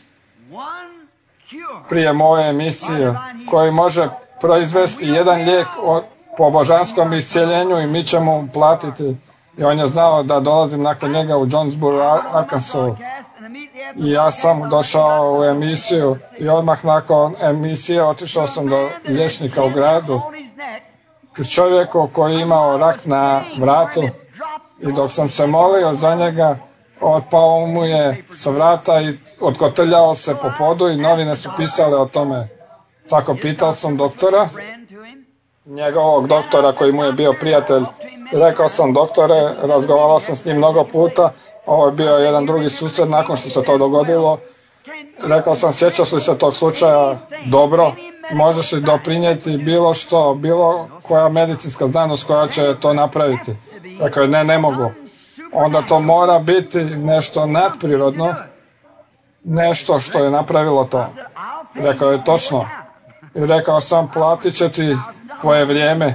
prije moje emisije, koji može proizvesti jedan lijek po božanskom iscijeljenju i mi ćemo mu platiti. I on je znao da dolazim nakon njega u Jonesboro, Arkansas. I ja sam došao u emisiju i odmah nakon emisije otišao sam do liječnika u gradu. Čovjeku koji je imao rak na vratu i dok sam se molio za njega, otpao mu je sa vrata i otkotrljao se po podu i novine su pisale o tome. Tako pitao sam doktora, njegovog doktora koji mu je bio prijatelj. Rekao sam, doktore, razgovarao sam s njim mnogo puta, ovo je bio jedan drugi susret nakon što se to dogodilo. Rekao sam, sjećaš li se tog slučaja dobro? Možeš li doprinijeti bilo što, bilo koja medicinska znanost koja će to napraviti? Rekao je, ne mogu. Onda to mora biti nešto nadprirodno, nešto što je napravilo to. Rekao je, točno. I rekao sam, platit će ti tvoje vrijeme.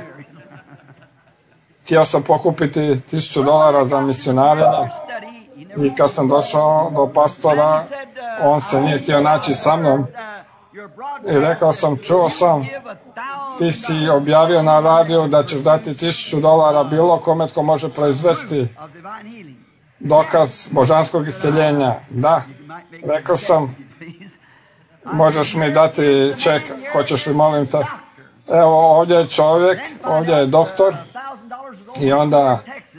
Htio sam pokupiti $1000 za misionarenje i kad sam došao do pastora, on se nije htio naći sa mnom i rekao sam, čuo sam, ti si objavio na radiju da ćeš dati $1000 bilo kome tko može proizvesti dokaz božanskog iscjeljenja. Da, rekao sam, možeš mi dati ček, hoćeš li, molim te. Evo, ovdje je čovjek, ovdje je doktor i onda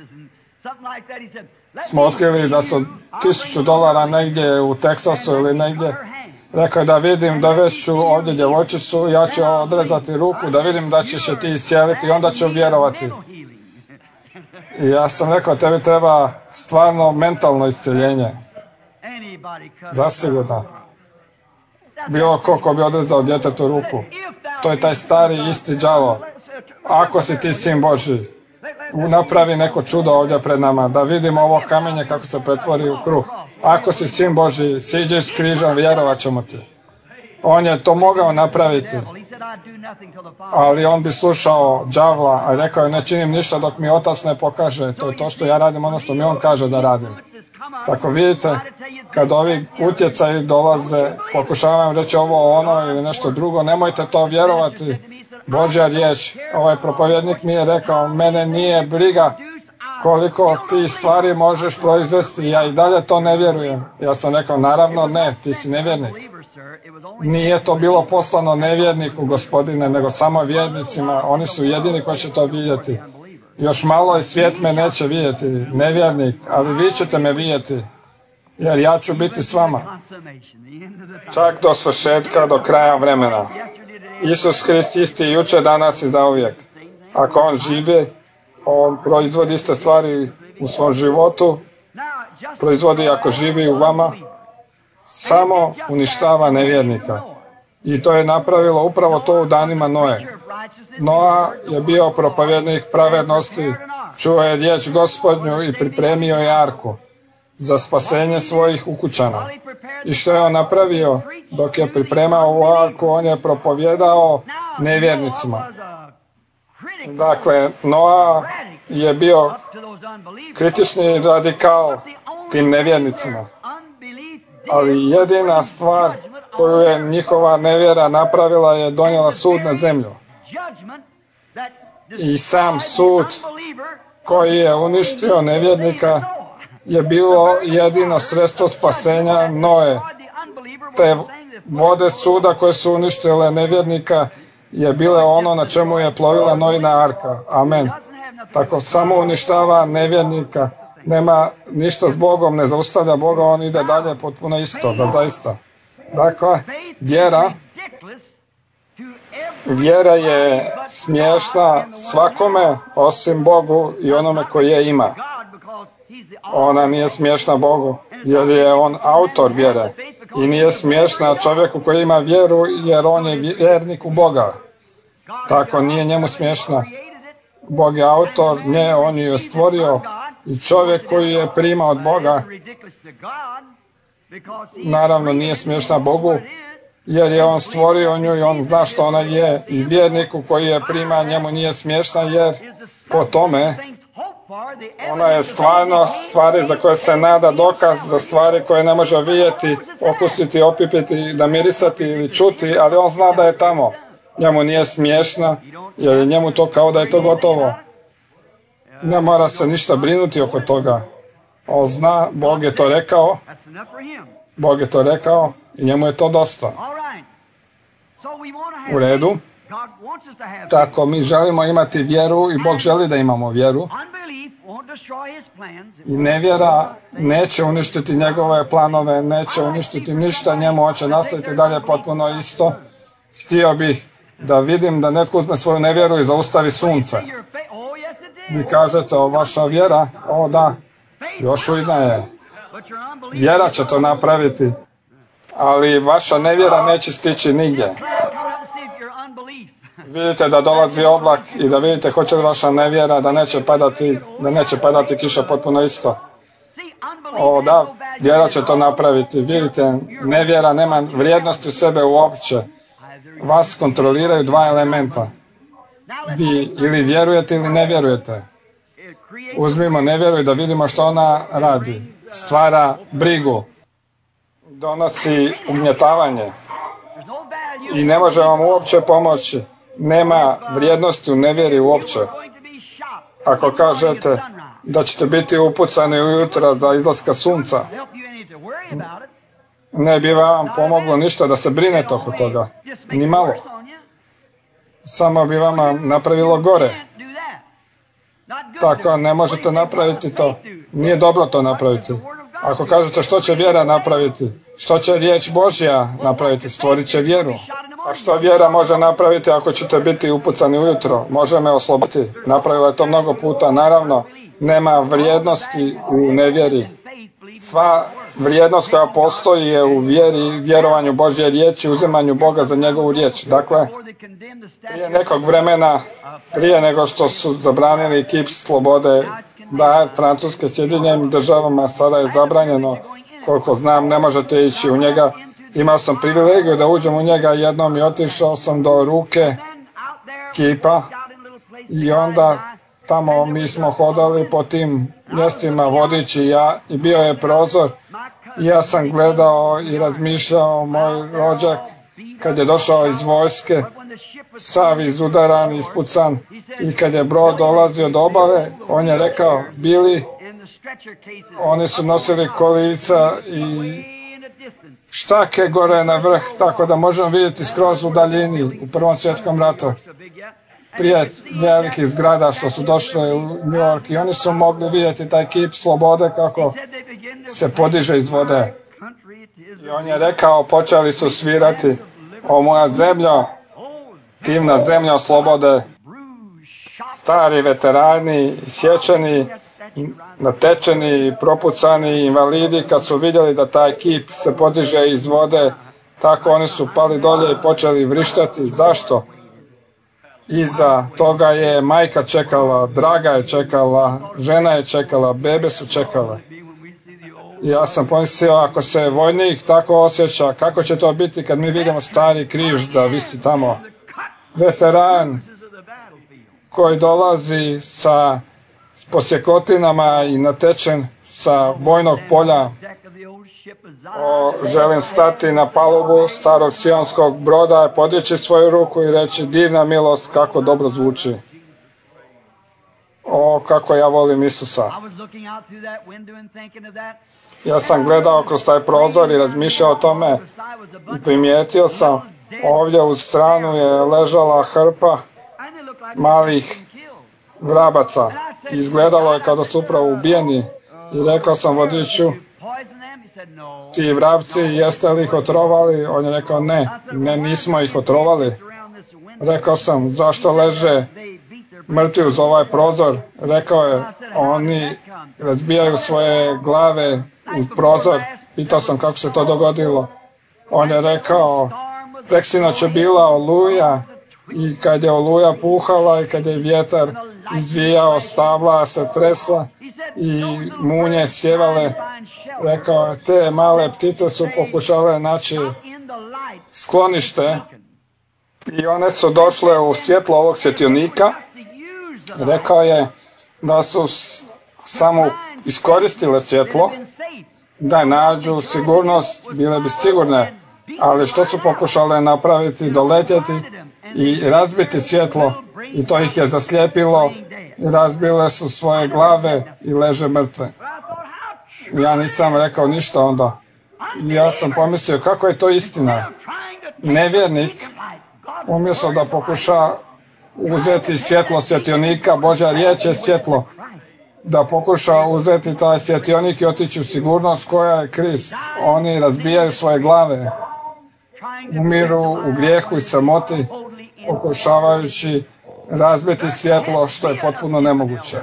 smo otkrili da su $1000 negdje u Teksasu ili negdje. Rekao je da vidim, dovešću ovdje djevojčicu, ja ću odrezati ruku, da vidim da ćeš je ti iscijeliti i onda ću vjerovati. I ja sam rekao, tebi treba stvarno mentalno iscjeljenje. Zasigurno. Bilo ko bi odrezao djetetu ruku. To je taj stari isti đavo. Ako si ti sin Božji, napravi neko čudo ovdje pred nama, da vidimo ovo kamenje kako se pretvori u kruh. Ako si sin Božji, siđi s križom, vjerovat ćemo ti. On je to mogao napraviti, ali on bi slušao đavla, a rekao je, ne činim ništa dok mi otac ne pokaže. To je to što ja radim, ono što mi on kaže da radim. Tako vidite, kad ovi utjecaji dolaze, pokušavam reći ovo, ono ili nešto drugo, nemojte to vjerovati. Božja riječ, ovaj propovjednik mi je rekao, mene nije briga koliko ti stvari možeš proizvesti, ja i dalje to ne vjerujem. Ja sam rekao, naravno ne, ti si nevjernik. Nije to bilo poslano nevjerniku, gospodine, nego samo vjernicima, oni su jedini koji će to vidjeti. Još malo i svijet me neće vidjeti, nevjernik, ali vi ćete me vidjeti, jer ja ću biti s vama. Čak do svršetka, do kraja vremena. Isus Krist isti jučer, danas i zauvijek. Ako on živi, on proizvodi iste stvari u svom životu, proizvodi ako živi u vama, samo uništava nevjernika. I to je napravilo upravo to u danima Noe. Noa je bio propovjednik pravednosti čuo je riječ Gospodnju i pripremio je arku za spasenje svojih ukućana. I što je on napravio? Dok je pripremao ovu arku, on je propovjedao nevjernicima. Dakle, Noa je bio kritični radikal tim nevjernicima. Ali jedina stvar koju je njihova nevjera napravila je donijela sud na zemlju. I sam sud koji je uništio nevjernika je bilo jedino sredstvo spasenja Noe. Te vode suda koje su uništile nevjernika je bile ono na čemu je plovila Noina arka. Amen. Tako samo uništava nevjernika. Nema ništa s Bogom, ne zaustavlja Boga, on ide dalje potpuno isto, da zaista. Dakle, vjera je smiješna svakome osim Bogu i onome koji je ima. Ona nije smiješna Bogu jer je on autor vjere i nije smiješna čovjeku koji ima vjeru jer on je vjernik u Boga. Tako nije njemu smiješna. Bog je autor nje, on ju je stvorio i čovjek koji je prima od Boga naravno nije smiješna Bogu jer je on stvorio nju i on zna što ona je i vjerniku koji je prima njemu nije smiješna jer po tome ona je stvarno stvari za koje se nada dokaz, za stvari koje ne može vidjeti, okusiti, opipiti, da mirisati ili čuti, ali on zna da je tamo. Njemu nije smiješna jer je njemu to kao da je to gotovo. Ne mora se ništa brinuti oko toga. On zna, Bog je to rekao. Bog je to rekao i njemu je to dosta. U redu. Tako mi želimo imati vjeru i Bog želi da imamo vjeru. I nevjera neće uništiti njegove planove, neće uništiti ništa, njemu hoće nastaviti dalje potpuno isto. Htio bih da vidim da netko uzme svoju nevjeru i zaustavi sunce. Vi kažete, vaša vjera, da, još ujna je. Vjera će to napraviti, ali vaša nevjera neće stići nigdje. Vidite da dolazi oblak i da vidite hoće li vaša nevjera da neće padati kiša potpuno isto. Da, vjera će to napraviti. Vidite, nevjera nema vrijednosti u sebe uopće. Vas kontroliraju dva elementa. Vi ili vjerujete ili ne vjerujete. Uzmimo nevjeru i da vidimo što ona radi. Stvara brigu. Donosi ugnjetavanje. I ne može vam uopće pomoći. Nema vrijednosti u nevjeri uopće. Ako kažete da ćete biti upucani ujutro za izlaska sunca, ne bi vam pomoglo ništa da se brinete oko toga. Ni malo. Samo bi vama napravilo gore. Tako ne možete napraviti to. Nije dobro to napraviti. Ako kažete što će vjera napraviti, što će riječ Božja napraviti, stvorit će vjeru. A što vjera može napraviti ako ćete biti upucani ujutro? Može me osloboditi. Napravila je to mnogo puta. Naravno, nema vrijednosti u nevjeri. Sva vrijednost koja postoji je u vjeri, vjerovanju Božje riječi, uzimanju Boga za njegovu riječ. Dakle, prije nekog vremena, prije nego što su zabranili kip slobode, da Francuske Sjedinjenim državama sada je zabranjeno, koliko znam, ne možete ići u njega. Imao sam privilegiju da uđem u njega jednom i otišao sam do ruke kipa i onda tamo mi smo hodali po tim mjestima vodič i ja i bio je prozor i ja sam gledao i razmišljao moj rođak kad je došao iz vojske, sav izudaran, ispucan i kad je brod dolazio do obale, on je rekao, bili, oni su nosili kolica i štake gore na vrh, tako da možemo vidjeti skroz u daljini u Prvom svjetskom ratu. Prije velikih zgrada što su došle u New York i oni su mogli vidjeti taj kip slobode kako se podiže iz vode. I on je rekao, počeli su svirati, o moja zemljo, divna zemlja slobode, stari veterani, sjećeni, natečeni, propucani invalidi, kad su vidjeli da taj kip se podiže iz vode, tako oni su pali dolje i počeli vrištati. Zašto? Iza toga je majka čekala, draga je čekala, žena je čekala, bebe su čekale. Ja sam pomislio, ako se vojnik tako osjeća, kako će to biti kad mi vidimo stari križ da visi tamo. Veteran koji dolazi sa posjeklotinama i natečen sa vojnog polja. Želim stati na palubu starog sionskog broda, podići svoju ruku i reći divna milost, kako dobro zvuči. Kako ja volim Isusa. Ja sam gledao kroz taj prozor i razmišljao o tome i primijetio sam, ovdje uz stranu je ležala hrpa malih vrabaca. Izgledalo je kao su upravo ubijeni i rekao sam vodiču, ti vrapci, jeste li ih otrovali? On je rekao, ne, nismo ih otrovali. Rekao sam, zašto leže mrtvi uz ovaj prozor? Rekao je, oni razbijaju svoje glave uz prozor. Pitao sam kako se to dogodilo. On je rekao, preksinoć je bila oluja i kad je oluja puhala i kad je vjetar izvijao, stabla se tresla i munje sjevale. Rekao je, te male ptice su pokušale naći sklonište i one su došle u svjetlo ovog svjetionika. Rekao je da su samo iskoristile svjetlo, da nađu sigurnost, bile bi sigurne, ali što su pokušale napraviti, doletjeti i razbiti svjetlo i to ih je zaslijepilo i razbile su svoje glave i leže mrtve. Ja nisam rekao ništa onda. Ja sam pomislio kako je to istina. Nevjernik, umjesto da pokuša uzeti svjetlo svjetionika, Božja riječ je svjetlo, da pokuša uzeti taj svjetionik i otići u sigurnost koja je Krist. Oni razbijaju svoje glave, umiru u grijehu i samoti, pokušavajući razbiti svjetlo, što je potpuno nemoguće.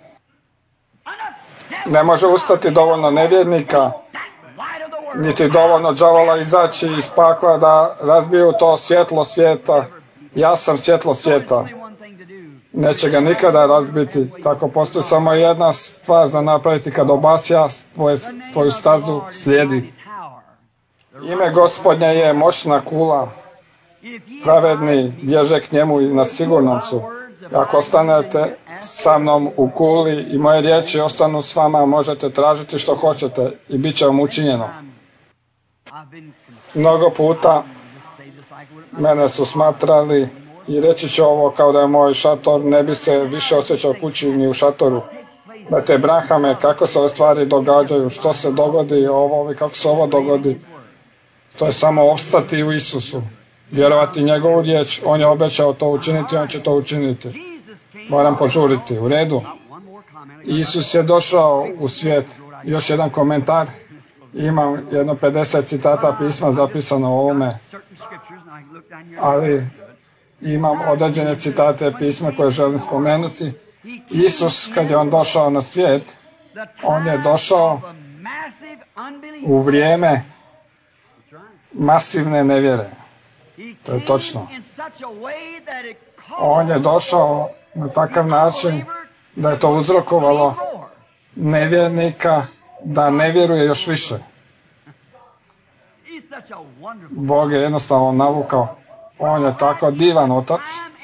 Ne može ustati dovoljno nevjernika, niti dovoljno đavola izaći iz pakla da razbiju to svjetlo svijeta. Ja sam svjetlo svijeta. Neće ga nikada razbiti. Tako postoji samo jedna stvar za napraviti kad obasja tvoju stazu slijedi. Ime Gospodnje je moćna kula. Pravedni bježe k njemu i na sigurnom su. Ako ostanete sa mnom u kuli i moje riječi ostanu s vama, možete tražiti što hoćete i bit će vam učinjeno. Mnogo puta mene su smatrali i reći ću ovo kao da je moj šator, ne bi se više osjećao kući ni u šatoru. Dajte, Brahame, kako se ove stvari događaju, što se dogodi ovo i kako se ovo dogodi. To je samo opstati u Isusu, vjerovati njegovu riječ, on je obećao to učiniti, on će to učiniti. Moram požuriti, u redu. Isus je došao u svijet. Još jedan komentar. Imam jedno 50 citata pisma zapisano o ovome, ali imam određene citate pisma koje želim spomenuti. Isus, kad je on došao na svijet, on je došao u vrijeme masivne nevjere. To je točno. On je došao na takav način da je to uzrokovalo nevjernika da ne vjeruje još više. Bog je jednostavno navukao. On je tako divan otac.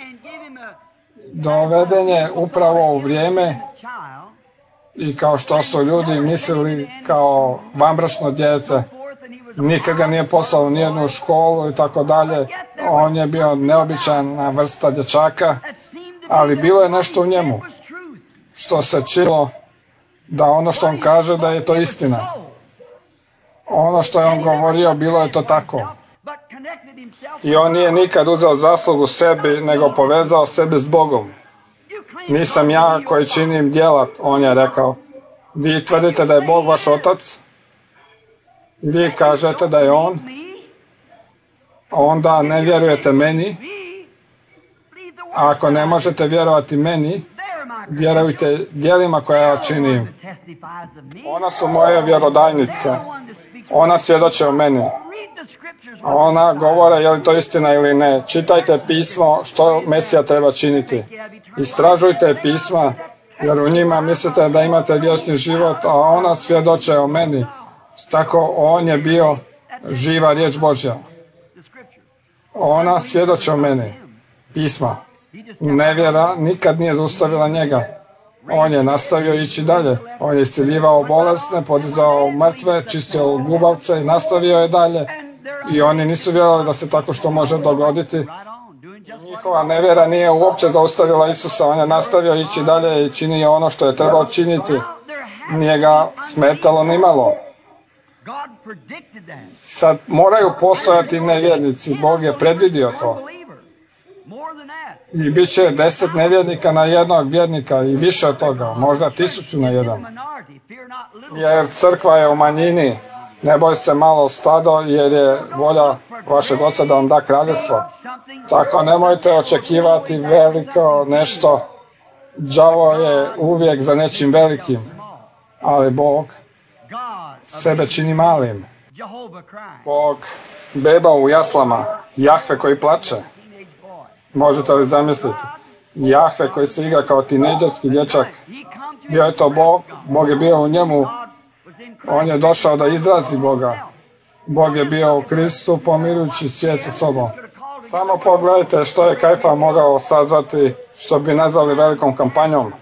Doveden je upravo u vrijeme i kao što su ljudi mislili kao vanbračno djece, nikad ga nije poslao u nijednu školu i tako dalje. On je bio neobičajna vrsta dječaka, ali bilo je nešto u njemu što se činilo da ono što on kaže da je to istina. Ono što je on govorio, bilo je to tako. I on nije nikad uzeo zaslugu sebi, nego povezao sebe s Bogom. Nisam ja koji činim djela, on je rekao. Vi tvrdite da je Bog vaš otac, vi kažete da je on, onda ne vjerujete meni. A ako ne možete vjerovati meni, vjerujte djelima koja ja činim. Ona su moje vjerodajnice. Ona svjedoče o meni. A ona govore je li to istina ili ne. Čitajte pismo što Mesija treba činiti. Istražujte pisma jer u njima mislite da imate vječni život, a ona svjedoče o meni. Tako on je bio živa riječ Božja. Ona svjedoči o meni. Pisma. Nevjera nikad nije zaustavila njega. On je nastavio ići dalje. On je isciljivao bolesne, podizao mrtve, čistio gubavce i nastavio je dalje. I oni nisu vjerovali da se tako što može dogoditi. Njihova nevjera nije uopće zaustavila Isusa. On je nastavio ići dalje i činio ono što je trebao činiti. Nije ga smetalo nimalo. Sad moraju postojati nevjernici. Bog je predvidio to. I bit će 10 nevjernika na jednog vjernika i više od toga, možda 1000 na jedan. Jer crkva je u manjini. Ne boj se malo stado, jer je volja vašeg Oca da vam da kraljevstvo. Tako nemojte očekivati veliko nešto. Đavo je uvijek za nečim velikim. Ali Bog sebe čini malim. Bog beba u jaslama. Jahve koji plače. Možete li zamisliti? Jahve koji se igra kao tinejdžerski dječak. Bio je to Bog. Bog je bio u njemu. On je došao da izrazi Boga. Bog je bio u Kristu pomirujući svijet sa sobom. Samo pogledajte što je Kajfa mogao sazvati, što bi nazvali velikom kampanjom.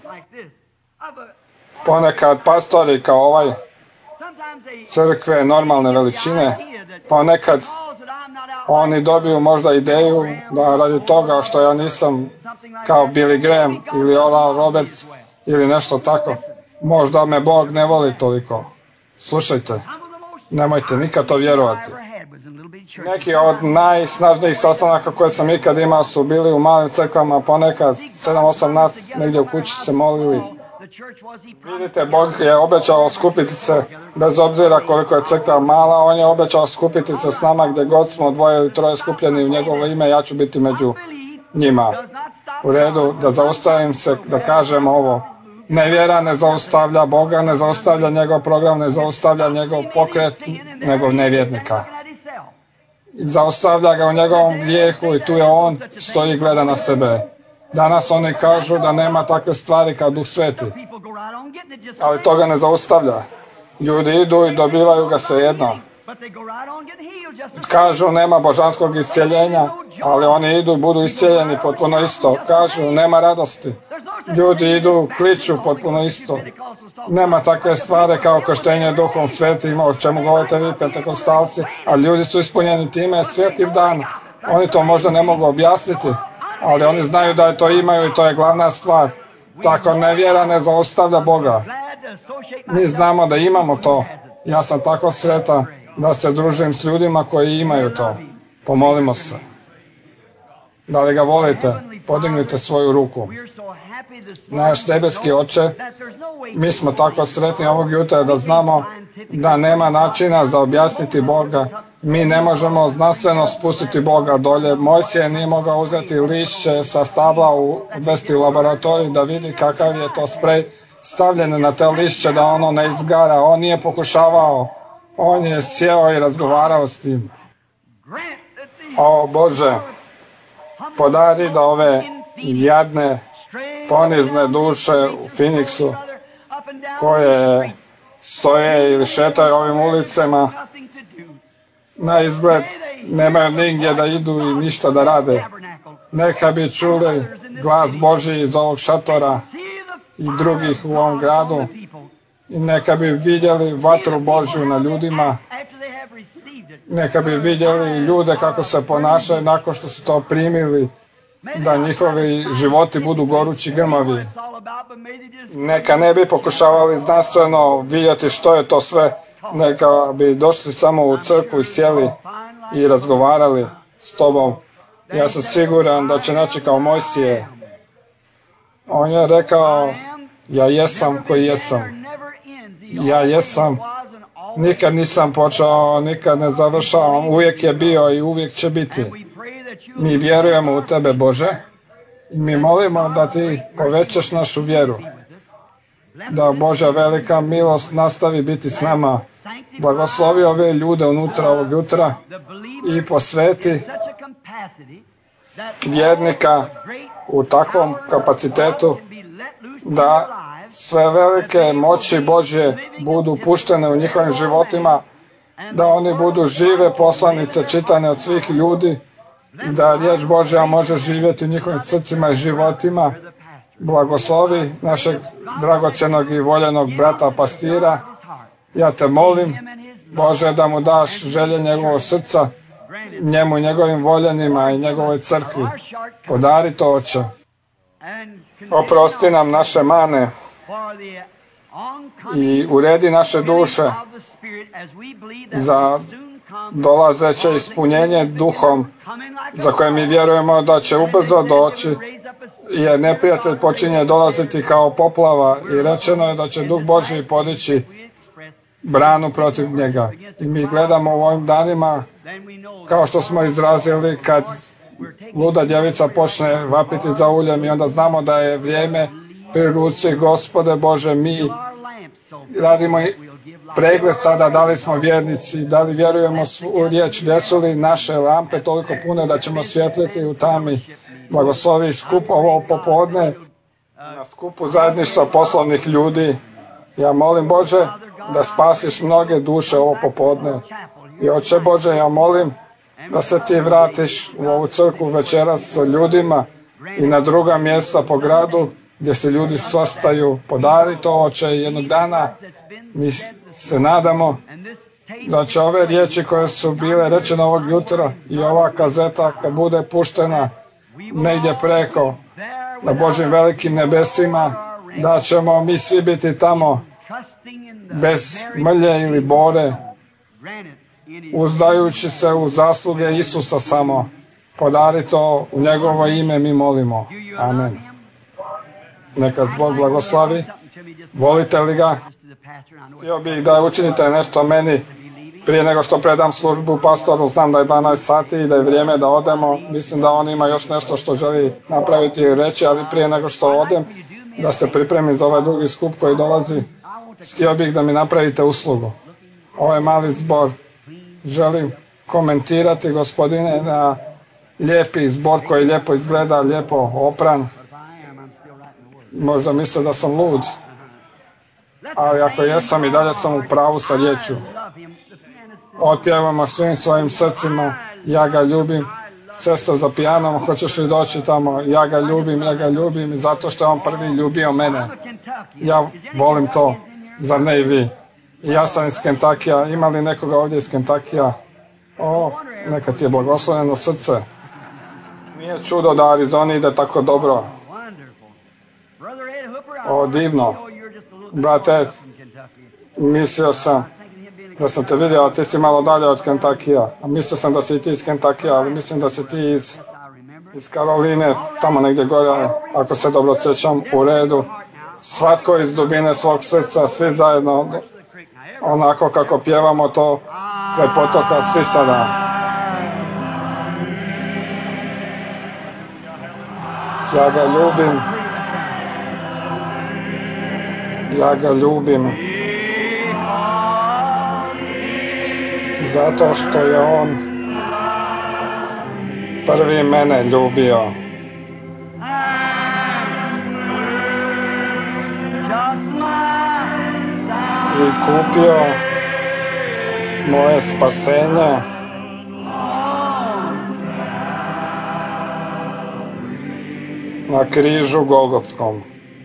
Ponekad pastori kao ovaj, crkve normalne veličine, ponekad oni dobiju možda ideju da radi toga što ja nisam kao Billy Graham ili Oral Roberts ili nešto tako. Možda me Bog ne voli toliko. Slušajte, nemojte nikad to vjerovati. Neki od najsnažnijih sastanaka koje sam ikad imao su bili u malim crkvama, ponekad 7-8 nas negdje u kući se molili. Vidite, Bog je obećao skupiti se, bez obzira koliko je crkva mala, on je obećao skupiti se s nama gdje god smo 2 ili 3 skupljeni u njegovo ime, ja ću biti među njima. U redu, da zaustavim se, da kažem ovo. Nevjera ne zaustavlja Boga, ne zaustavlja njegov program, ne zaustavlja njegov pokret, nego nevjernika. Zaustavlja ga u njegovom grijehu i tu je on, stoji i gleda na sebe. Danas oni kažu da nema takve stvari kao Duh Sveti. Ali to ga ne zaustavlja. Ljudi idu i dobivaju ga svejedno. Kažu nema božanskog iscjeljenja, ali oni idu i budu iscijeljeni potpuno isto. Kažu nema radosti. Ljudi idu, kliču potpuno isto. Nema takve stvari kao krštenje Duhom Svetim, o čemu govorite vi pentekostalci, a ljudi su ispunjeni time svetih dan. Oni to možda ne mogu objasniti, ali oni znaju da je to imaju i to je glavna stvar. Tako nevjera ne zaustavlja Boga. Mi znamo da imamo to. Ja sam tako sretan da se družim s ljudima koji imaju to. Pomolimo se. Da li ga volite? Podignite svoju ruku. Naš nebeski Oče, mi smo tako sretni ovog jutra da znamo da nema načina za objasniti Boga. Mi ne možemo znanstveno spustiti Boga dolje. Mojsije nije mogao uzeti lišće sa stabla odvesti u laboratorij da vidi kakav je to sprej stavljen na te lišće da ono ne izgara. On nije pokušavao. On je sjeo i razgovarao s tim. O Bože, podari da ove jadne, ponizne duše u Phoenixu koje stoje ili šetaju ovim ulicama, na izgled nemaju nigdje da idu i ništa da rade. Neka bi čuli glas Božji iz ovog šatora i drugih u ovom gradu i neka bi vidjeli vatru Božju na ljudima. Neka bi vidjeli ljude kako se ponašaju nakon što su to primili, da njihovi životi budu gorući grmovi. Neka ne bi pokušavali znanstveno vidjeti što je to sve, neka bi došli samo u crkvu i sjeli i razgovarali s tobom. Ja sam siguran da će naći kao Mojsije. On je rekao, ja jesam koji jesam. Ja jesam. Nikad nisam počeo, nikad ne završavam. Uvijek je bio i uvijek će biti. Mi vjerujemo u tebe, Bože, i mi molimo da ti povećaš našu vjeru. Da Božja velika milost nastavi biti s nama Blagoslovi ove ljude unutra ovog jutra i posveti vjernika u takvom kapacitetu da sve velike moći Božje budu puštene u njihovim životima, da oni budu žive poslanice čitane od svih ljudi i da riječ Božja može živjeti u njihovim srcima i životima. Blagoslovi našeg dragocjenog i voljenog brata pastira. Ja te molim, Bože, da mu daš želje njegovog srca, njemu i njegovim voljenima i njegovoj crkvi. Podari to, Oče. Oprosti nam naše mane i uredi naše duše za dolazeće ispunjenje duhom za koje mi vjerujemo da će ubrzo doći, jer neprijatelj počinje dolaziti kao poplava i rečeno je da će Duh Božji podići branu protiv njega. I mi gledamo u ovim danima, kao što smo izrazili, kad luda djevica počne vapiti za uljem i onda znamo da je vrijeme pri ruci. Gospode Bože, mi radimo pregled sada da li smo vjernici, da li vjerujemo u riječ, jesu li naše lampe toliko pune da ćemo svjetliti u tami. Blagoslovi skup ovo popodne na skupu zajedništva poslovnih ljudi. Ja molim, Bože, da spasiš mnoge duše ovo popodne. I Oče Bože, ja molim da se ti vratiš u ovu crkvu večeras sa ljudima i na druga mjesta po gradu gdje se ljudi svastaju. Podari to, Oče, jednog dana mi se nadamo da će ove riječi koje su bile rečene ovog jutra i ova kazeta kad bude puštena negdje preko na Božim velikim nebesima, da ćemo mi svi biti tamo bez mrlje ili bore, uzdajući se u zasluge Isusa samo. Podari to, u njegovo ime mi molimo. Amen. Neka Bog blagoslovi. Volite li ga? Htio bih da učinite nešto meni prije nego što predam službu pastoru. Znam da je 12 sati i da je vrijeme da odemo. Mislim da on ima još nešto što želi napraviti i reći, ali prije nego što odem, da se pripremim za ovaj drugi skup koji dolazi, htio bih da mi napravite uslugu. Ovaj mali zbor želim komentirati, gospodine, na lijepi zbor koji lijepo izgleda, lijepo opran. Možda misle da sam lud, ali ako jesam, i dalje sam u pravu sa riječju. Otpjevamo svim svojim srcima, ja ga ljubim. Sestra za pijanom, hoćeš li doći tamo? Ja ga ljubim, zato što je on prvi ljubio mene. Ja volim to, zar ne i vi? I ja sam iz Kentuckya. Ima li nekoga ovdje iz Kentuckya? O, neka ti je blagoslovljeno srce. Nije čudo da Arizoni ide tako dobro. O, divno. Brate, mislio sam da sam te vidio, a ti si malo dalje od Kentuckya. A mislio sam da si i ti iz Kentuckya, ali mislim da si ti iz Karoline, tamo negdje gore, ako se dobro sjećam, u redu. Svatko iz dubine svog srca, svi zajedno, onako kako pjevamo to kraj potoka, svi sada. Ja ga ljubim. Ja ga ljubim. Zato što je on prvi mene ljubio. I kupio moje spasenje na križu Golgotskom.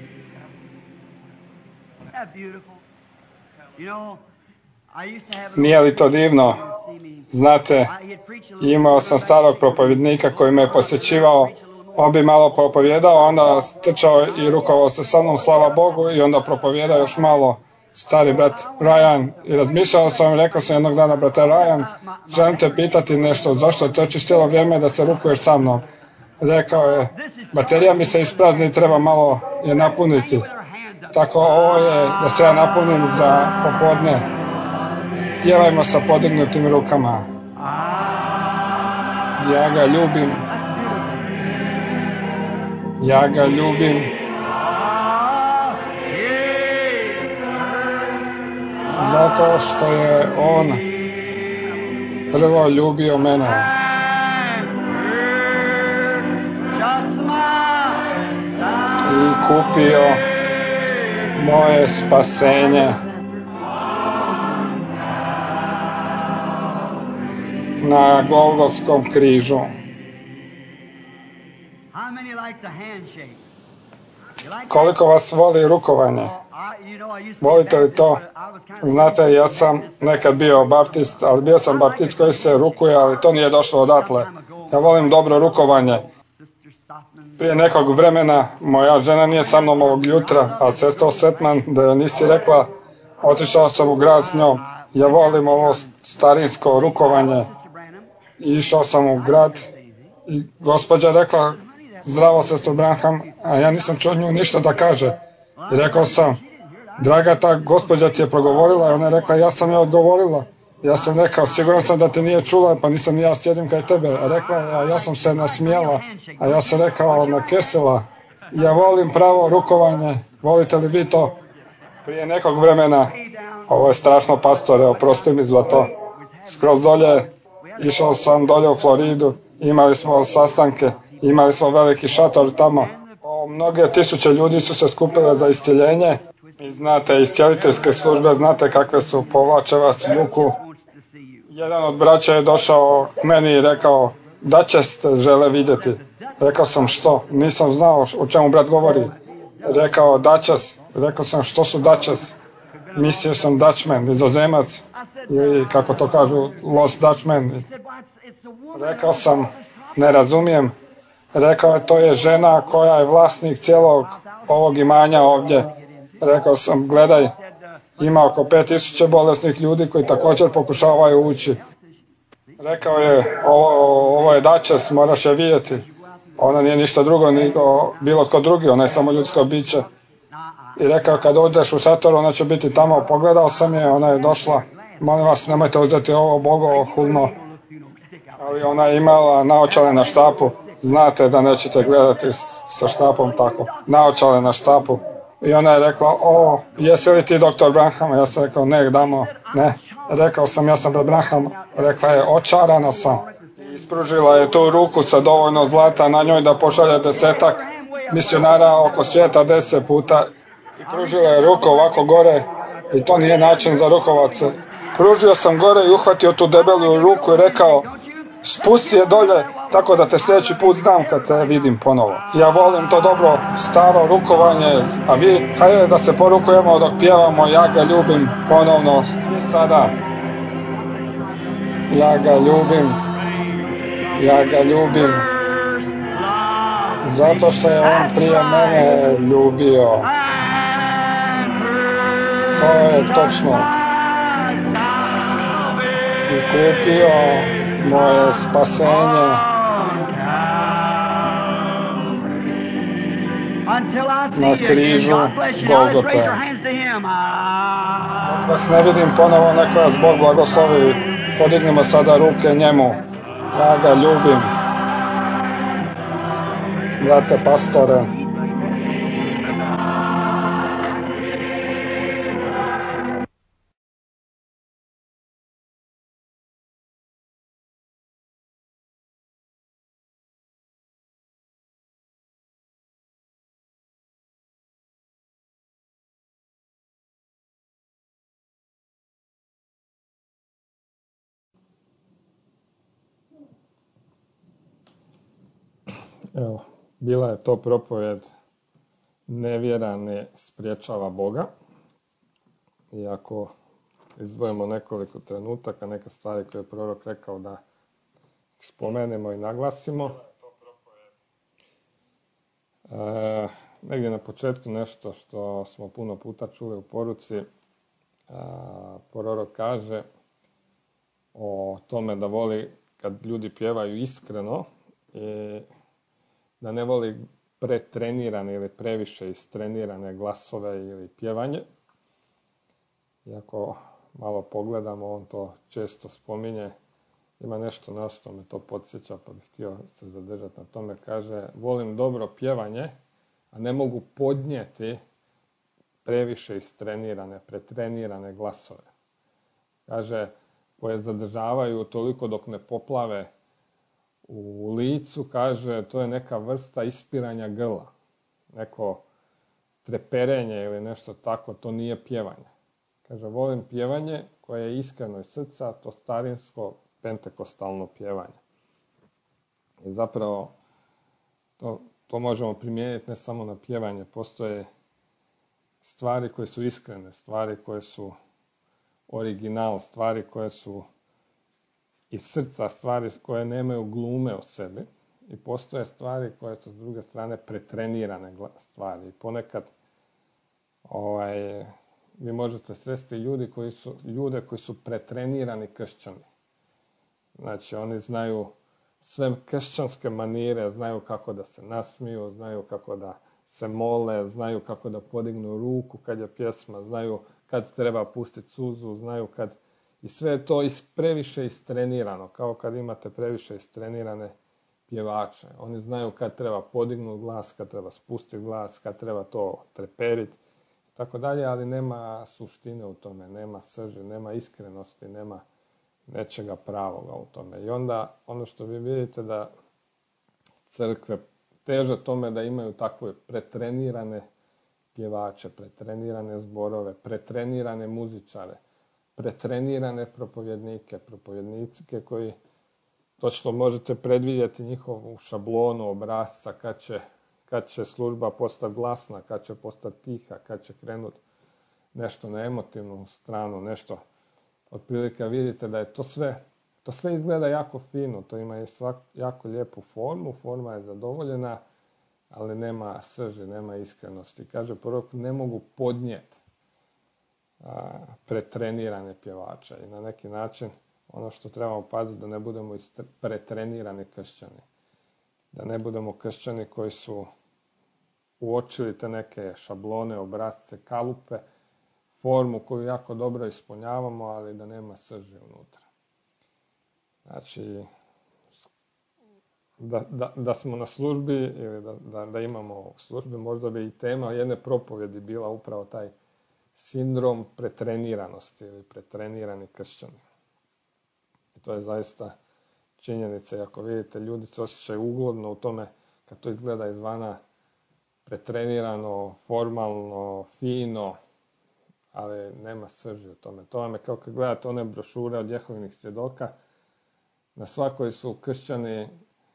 Nije li to divno? Znate, imao sam starog propovjednika koji me je posjećivao, on bi malo propovjedao, onda trčao i rukovao se sa mnom, slava Bogu, i onda propovjedao još malo. Stari brat Ryan, i razmišljao sam i rekao sam jednog dana, brate Ryan, želim te pitati nešto, zašto trčiš cijelo vrijeme da se rukuješ sa mnom? Rekao je, baterija mi se isprazni, treba malo je napuniti. Tako ovo je da se ja napunim za popodne. Pjevajmo sa podignutim rukama. Ja ga ljubim. Ja ga ljubim. Zato što je on prvo ljubio mene. I kupio moje spasenje na Golgotskom križu. Koliko vas voli rukovanje? Volite li to? Znate, ja sam nekad bio baptist, ali bio sam baptist koji se rukuje, ali to nije došlo odatle. Ja volim dobro rukovanje. Prije nekog vremena moja žena nije sa mnom ovog jutra, a sestro Setman, da joj nisi rekla, otišao sam u grad s njom. Ja volim ovo starinsko rukovanje. I išao sam u grad i gospođa rekla, zdravo sestro Branham, a ja nisam čuo nju ništa da kaže. I rekao sam, draga, ta gospođa ti je progovorila, i ona je rekla, ja sam joj odgovorila. Ja sam rekao, siguran sam da te nije čula, pa nisam ni ja sjedim kraj tebe. A rekla je, a ja sam se nasmijela, a ja sam rekao, nakesila. Ja volim pravo rukovanje, volite li vi to? Prije nekog vremena, ovo je strašno pastore, oprosti mi za to, skroz dolje, išao sam dolje u Floridu, imali smo sastanke, imali smo veliki šator tamo. Mnoge tisuće ljudi su se skupile za iscjeljenje. I znate, iscjeliteljske službe, znate kakve su, povlače vas ljuku. Jedan od braća je došao k meni i rekao, Dačest žele vidjeti. Rekao sam, što? Nisam znao o čemu brat govori. Rekao, Dačest. Rekao sam, što su Dačest? Mislio sam Dutchman, Nizozemac, ili kako to kažu, Lost Dutchman. Rekao sam, ne razumijem. Rekao je, to je žena koja je vlasnik cijelog ovog imanja ovdje. Rekao sam, gledaj, ima oko 5000 bolesnih ljudi koji također pokušavaju ući. Rekao je, ovo je Dačes, moraš je vidjeti. Ona nije ništa drugo nego bilo tko drugi, ona je samo ljudsko biće. I rekao, kad odeš u šator, ona će biti tamo. Pogledao sam je, ona je došla. Molim vas, nemojte uzeti ovo bogohulno. Ali ona je imala naočale na štapu. Znate da nećete gledati sa štapom tako. Naočale na štapu. I ona je rekla, jesi li ti doktor Branham? Ja sam rekao, ne, damo, ne. Rekao sam, ja sam brat Branham. Rekla je, očarana sam. Ispružila je tu ruku sa dovoljno zlata na njoj da pošalje 10 misionara oko svijeta 10 puta. I pružila je ruku ovako gore. I to nije način za rukovat se. Pružio sam gore i uhvatio tu debelu ruku i rekao, spusti je dolje, tako da te sljedeći put znam kad te vidim ponovo. Ja volim to dobro staro rukovanje, a vi, hajde da se porukujemo dok pjevamo Ja ga ljubim ponovno. Svi sada. Ja ga ljubim, ja ga ljubim, zato što je on prije mene ljubio. To je točno. I kupio moje spasenje. Na križu Golgote. Dok vas ne vidim ponovo, neka vas Bog blagoslovi. Podignimo sada ruke njemu. Ja ga ljubim. Brate pastore. Evo, bila je to propovjed nevjera ne spriječava Boga. I ako izdvojimo nekoliko trenutaka, neke stvari koje je prorok rekao da spomenemo i naglasimo. Negdje na početku nešto što smo puno puta čuli u poruci, prorok kaže o tome da voli kad ljudi pjevaju iskreno i da ne voli pretrenirane ili previše istrenirane glasove ili pjevanje. Iako malo pogledamo, on to često spominje, ima nešto na što me to podsjeća, pa bih htio se zadržati na tome. Kaže, volim dobro pjevanje, a ne mogu podnijeti previše istrenirane, pretrenirane glasove. Kaže, koje zadržavaju toliko dok ne poplave u licu, kaže, to je neka vrsta ispiranja grla. Neko treperenje ili nešto tako, to nije pjevanje. Kaže, volim pjevanje koje je iskreno iz srca, to starinsko pentekostalno pjevanje. I zapravo to možemo primijeniti ne samo na pjevanje, postoje stvari koje su iskrene, stvari koje su original, stvari koje su iz srca, stvari koje nemaju glume o sebi i postoje stvari koje su s druge strane pretrenirane stvari. I ponekad vi možete sresti ljude koji su pretrenirani kršćani. Znači, oni znaju sve kršćanske manire, znaju kako da se nasmiju, znaju kako da se mole, znaju kako da podignu ruku kad je pjesma, znaju kad treba pustiti suzu, znaju kad... I sve je to previše istrenirano, kao kad imate previše istrenirane pjevače. Oni znaju kad treba podignuti glas, kad treba spustiti glas, kad treba to treperiti, tako dalje, ali nema suštine u tome, nema srži, nema iskrenosti, nema nečega pravoga u tome. I onda ono što vi vidite da crkve teže tome da imaju takve pretrenirane pjevače, pretrenirane zborove, pretrenirane muzičare, pretrenirane propovjednike koji točno možete predvidjeti njihovu šablonu obrasca kad će služba postati glasna, kad će postati tiha, kad će krenuti nešto na emotivnu stranu, nešto. Otprilike vidite da je to sve izgleda jako fino, to ima i jako lijepu formu, forma je zadovoljena, ali nema srži, nema iskrenosti. Kaže prorok, ne mogu podnijeti pretrenirane pjevače i na neki način ono što trebamo paziti da ne budemo pretrenirani kršćani. Da ne budemo kršćani koji su uočili te neke šablone, obrasce, kalupe, formu koju jako dobro ispunjavamo, ali da nema srži unutra. Znači, da smo na službi ili da imamo u službi, možda bi i tema jedne propovjedi bila upravo taj sindrom pretreniranosti ili pretrenirani kršćani. I to je zaista činjenica. I ako vidite, ljudi se osjećaju ugodno u tome kad to izgleda izvana pretrenirano, formalno, fino, ali nema srži u tome. To vam je kao kad gledate one brošure od Jehovinih svjedoka, na svakoj su kršćani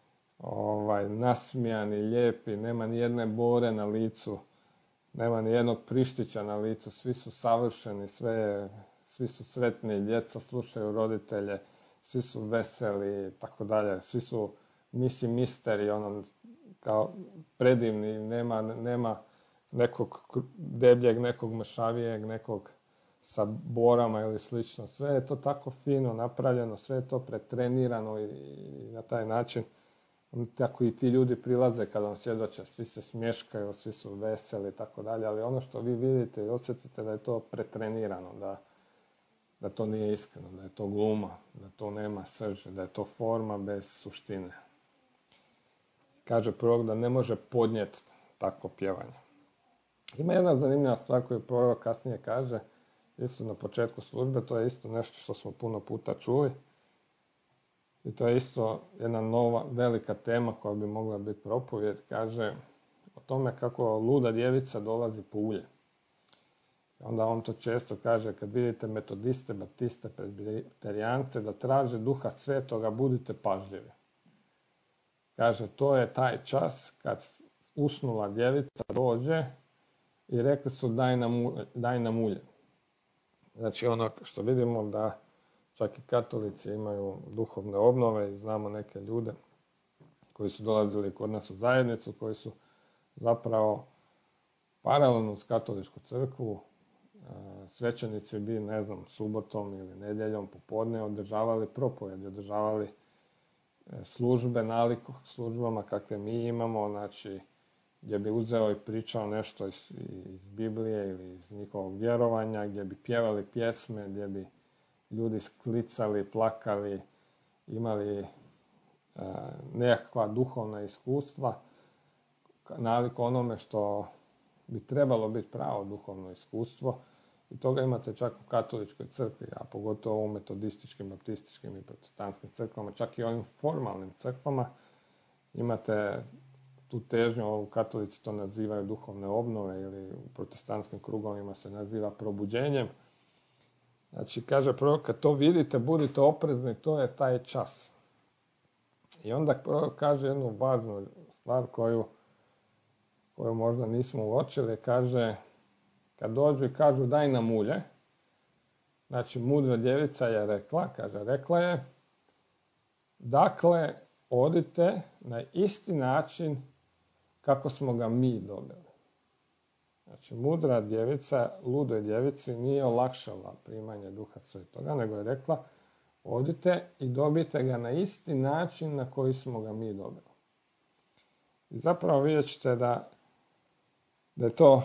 nasmijani, lijepi, nema ni jedne bore na licu, nema ni jednog prištića na licu, svi su savršeni, svi su sretni, djeca slušaju roditelje, svi su veseli, tako dalje, svi su misteri, kao predivni, nema nekog debljeg, nekog mršavijeg, nekog sa borama ili slično. Sve je to tako fino napravljeno, sve je to pretrenirano i na taj način tako i ti ljudi prilaze kada vam svjedoče, svi se smješkaju, svi su veseli i tako dalje, ali ono što vi vidite i osjetite da je to pretrenirano, da to nije iskreno, da je to gluma, da to nema srži, da je to forma bez suštine. Kaže prorok da ne može podnijeti takvo pjevanje. Ima jedna zanimljiva stvar koju prorok kasnije kaže, isto na početku službe, to je isto nešto što smo puno puta čuli. I to je isto jedna nova, velika tema koja bi mogla biti propovjed. Kaže o tome kako luda djevica dolazi po ulje. I onda on to često kaže, kad vidite metodiste, baptiste, presbiterijance, da traže duha svetoga, budite pažljivi. Kaže, to je taj čas kad usnula djevica dođe i rekli su daj nam ulje. Znači ono što vidimo da čak i katolici imaju duhovne obnove i znamo neke ljude koji su dolazili kod nas u zajednicu, koji su zapravo paralelno s katoličku crkvu, svećenici bi, subotom ili nedjeljom popodne održavali propovjedi, održavali službe nalik službama kakve mi imamo, znači gdje bi uzeo i pričao nešto iz Biblije ili iz njihovog vjerovanja, gdje bi pjevali pjesme, gdje bi ljudi sklicali, plakali, imali nekakva duhovna iskustva, nalik onome što bi trebalo biti pravo duhovno iskustvo. I toga imate čak u katoličkoj crkvi, a pogotovo u metodističkim, baptističkim i protestantskim crkvama, čak i ovim formalnim crkvama imate tu težnju, u katolici to nazivaju duhovne obnove ili u protestantskim krugovima se naziva probuđenjem. Znači, kaže prorok, kad to vidite, budite oprezni, to je taj čas. I onda prorok kaže jednu važnu stvar koju možda nismo uočili, kaže, kad dođu i kažu daj nam ulje, znači mudra djevica je rekla je, dakle, odite na isti način kako smo ga mi dobili. Znači, mudra djevica, ludoj djevici nije olakšala primanje Duha Svetoga, nego je rekla, odite i dobijte ga na isti način na koji smo ga mi dobili. I zapravo vidjet ćete da je to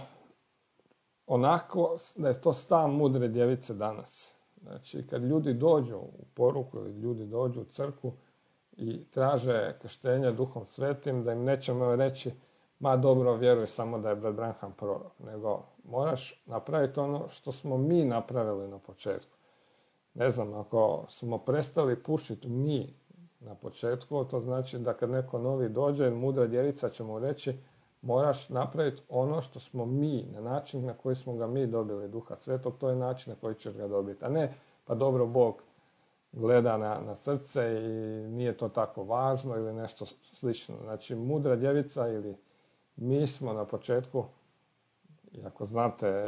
onako, da je to stav mudre djevice danas. Znači, kad ljudi dođu u poruku ili ljudi dođu u crkvu i traže krštenje Duhom Svetim, da im nećemo reći, ma dobro, vjeruj samo da je brat Branham prorok, nego moraš napraviti ono što smo mi napravili na početku. Ne znam, ako smo prestali pušiti mi na početku, to znači da kad neko novi dođe, mudra djevica će mu reći, moraš napraviti ono što smo mi, na način na koji smo ga mi dobili Duha Svetog, to je način na koji ćeš ga dobiti. A ne, pa dobro, Bog gleda na srce i nije to tako važno ili nešto slično. Znači, mudra djevica ili mi smo na početku, i ako znate,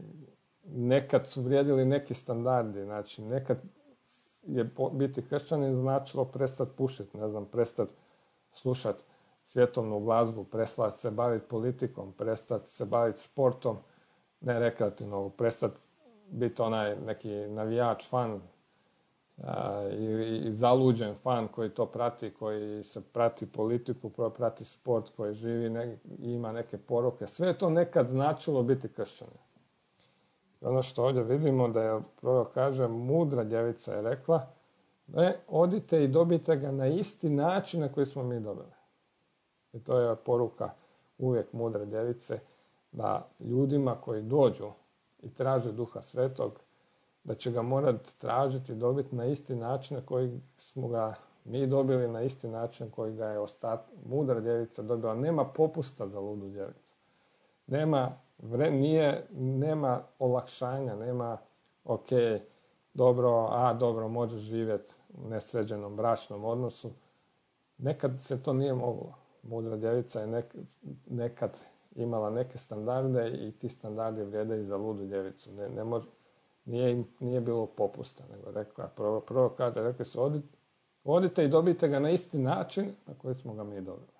nekad su vrijedili neki standardi, znači nekad je biti kršćanin značilo prestati pušiti, ne znam, prestati slušati svjetovnu glazbu, prestati se baviti politikom, prestati se baviti sportom, ne rekreativno, prestati biti onaj neki navijač, fan i zaluđen fan koji to prati, koji se prati politiku, prati sport, koji živi i ima neke poruke. Sve je to nekad značilo biti kršćanin. I ono što ovdje vidimo da je prorok kaže, mudra djevica je rekla, odite i dobijte ga na isti način na koji smo mi dobili. I to je poruka uvijek mudre djevice, da ljudima koji dođu i traže Duha Svetog, da će ga morati tražiti i dobiti na isti način na koji smo ga mi dobili, na isti način koji ga je mudra djevica dobila. Nema popusta za ludu djevicu. Nema olakšanja, nema dobro, može živjeti u nesređenom bračnom odnosu. Nekad se to nije moglo. Mudra djevica je nekad imala neke standarde i ti standardi vrijede i za ludu djevicu. Nije bilo popusta, nego prvo kaže, rekli su, odite i dobijte ga na isti način na koji smo ga mi dobili.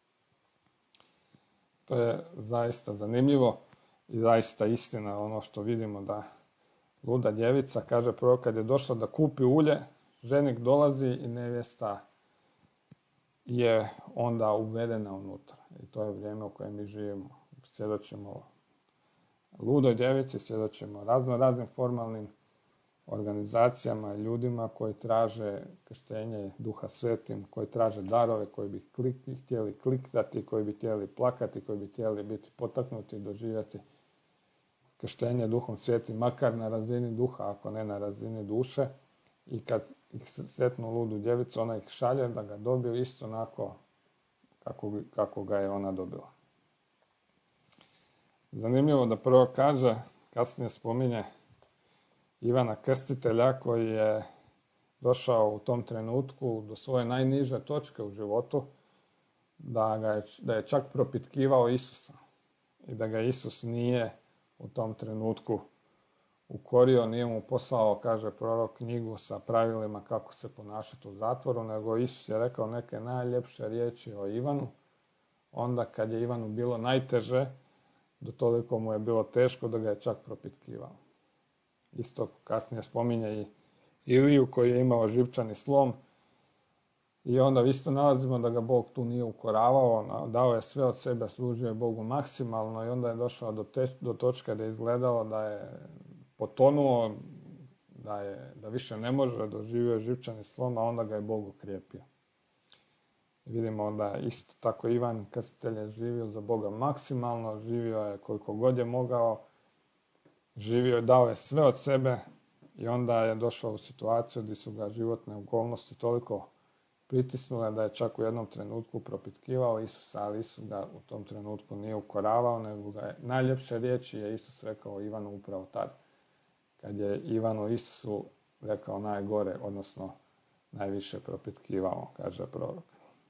To je zaista zanimljivo i zaista istina ono što vidimo da luda djevica, kaže prvo, kad je došla da kupi ulje, ženik dolazi i nevjesta je onda uvedena unutra. I to je vrijeme u kojem mi živimo. Svjedočimo ludoj djevici, svjedočimo raznim formalnim organizacijama i ljudima koji traže krštenje Duha Svetim, koji traže darove, koji bi htjeli klikati, koji bi htjeli plakati, koji bi htjeli biti potaknuti i doživjeti krštenje Duhom Svetim, makar na razini duha, ako ne na razini duše. I kad ih sretnu ludu djevicu, ona ih šalje da ga dobiju isto onako kako ga je ona dobila. Zanimljivo da prvo kaže, kasnije spominje Ivana Krstitelja koji je došao u tom trenutku do svoje najniže točke u životu, da je čak propitkivao Isusa i da ga Isus nije u tom trenutku ukorio, nije mu poslao, kaže prorok, knjigu sa pravilima kako se ponašati u zatvoru, nego Isus je rekao neke najljepše riječi o Ivanu, onda kad je Ivanu bilo najteže, do toliko mu je bilo teško da ga je čak propitkivao. Isto kasnije spominje i Iliju koji je imao živčani slom i onda isto nalazimo da ga Bog tu nije ukoravao, dao je sve od sebe, služio je Bogu maksimalno i onda je došao do točke da je izgledalo da je potonuo, da više ne može, doživio je živčani slom, a onda ga je Bog ukrijepio. Vidimo da isto tako Ivan Krstitelj je živio za Boga maksimalno, živio je koliko god je mogao živio i dao je sve od sebe i onda je došao u situaciju gdje su ga životne okolnosti toliko pritisnule da je čak u jednom trenutku propitkivao Isusa, ali Isus ga u tom trenutku nije ukoravao, nego ga je najljepše riječi je Isus rekao Ivanu upravo tad. Kad je Ivanu Isusu rekao najgore, odnosno najviše propitkivao, kaže prorok.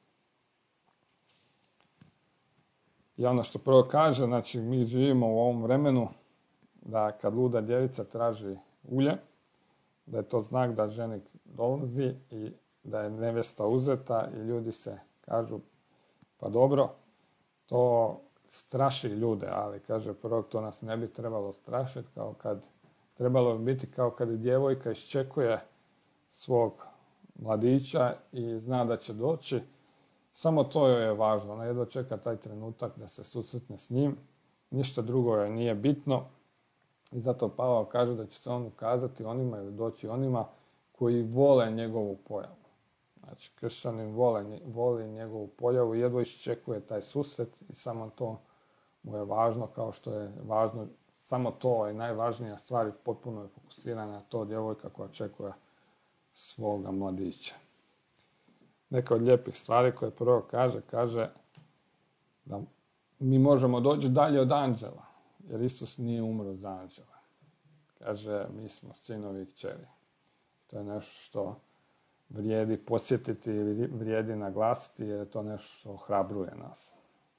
I ono što prorok kaže, znači mi živimo u ovom vremenu da kad luda djevica traži ulje, da je to znak da ženik dolazi i da je nevjesta uzeta i ljudi se kažu pa dobro, to straši ljude, ali kaže prorok to nas ne bi trebalo strašiti, trebalo bi biti kao kad djevojka iščekuje svog mladića i zna da će doći. Samo to joj je važno, ona jedva čeka taj trenutak da se susretne s njim, ništa drugo joj nije bitno i zato Pavao kaže da će se on ukazati onima ili doći onima koji vole njegovu pojavu. Znači, kršćanin voli njegovu pojavu i jedva iščekuje taj susret i samo to mu je važno, kao što je važno, samo to je najvažnija stvar i potpuno je fokusirana na to djevojka koja očekuje svoga mladića. Neka od lijepih stvari koje prorok kaže da mi možemo doći dalje od anđela, jer Isus nije umro za anđela. Kaže, mi smo sinovi i kćeri. To je nešto što vrijedi podsjetiti ili vrijedi naglasiti, jer je to nešto što ohrabruje nas.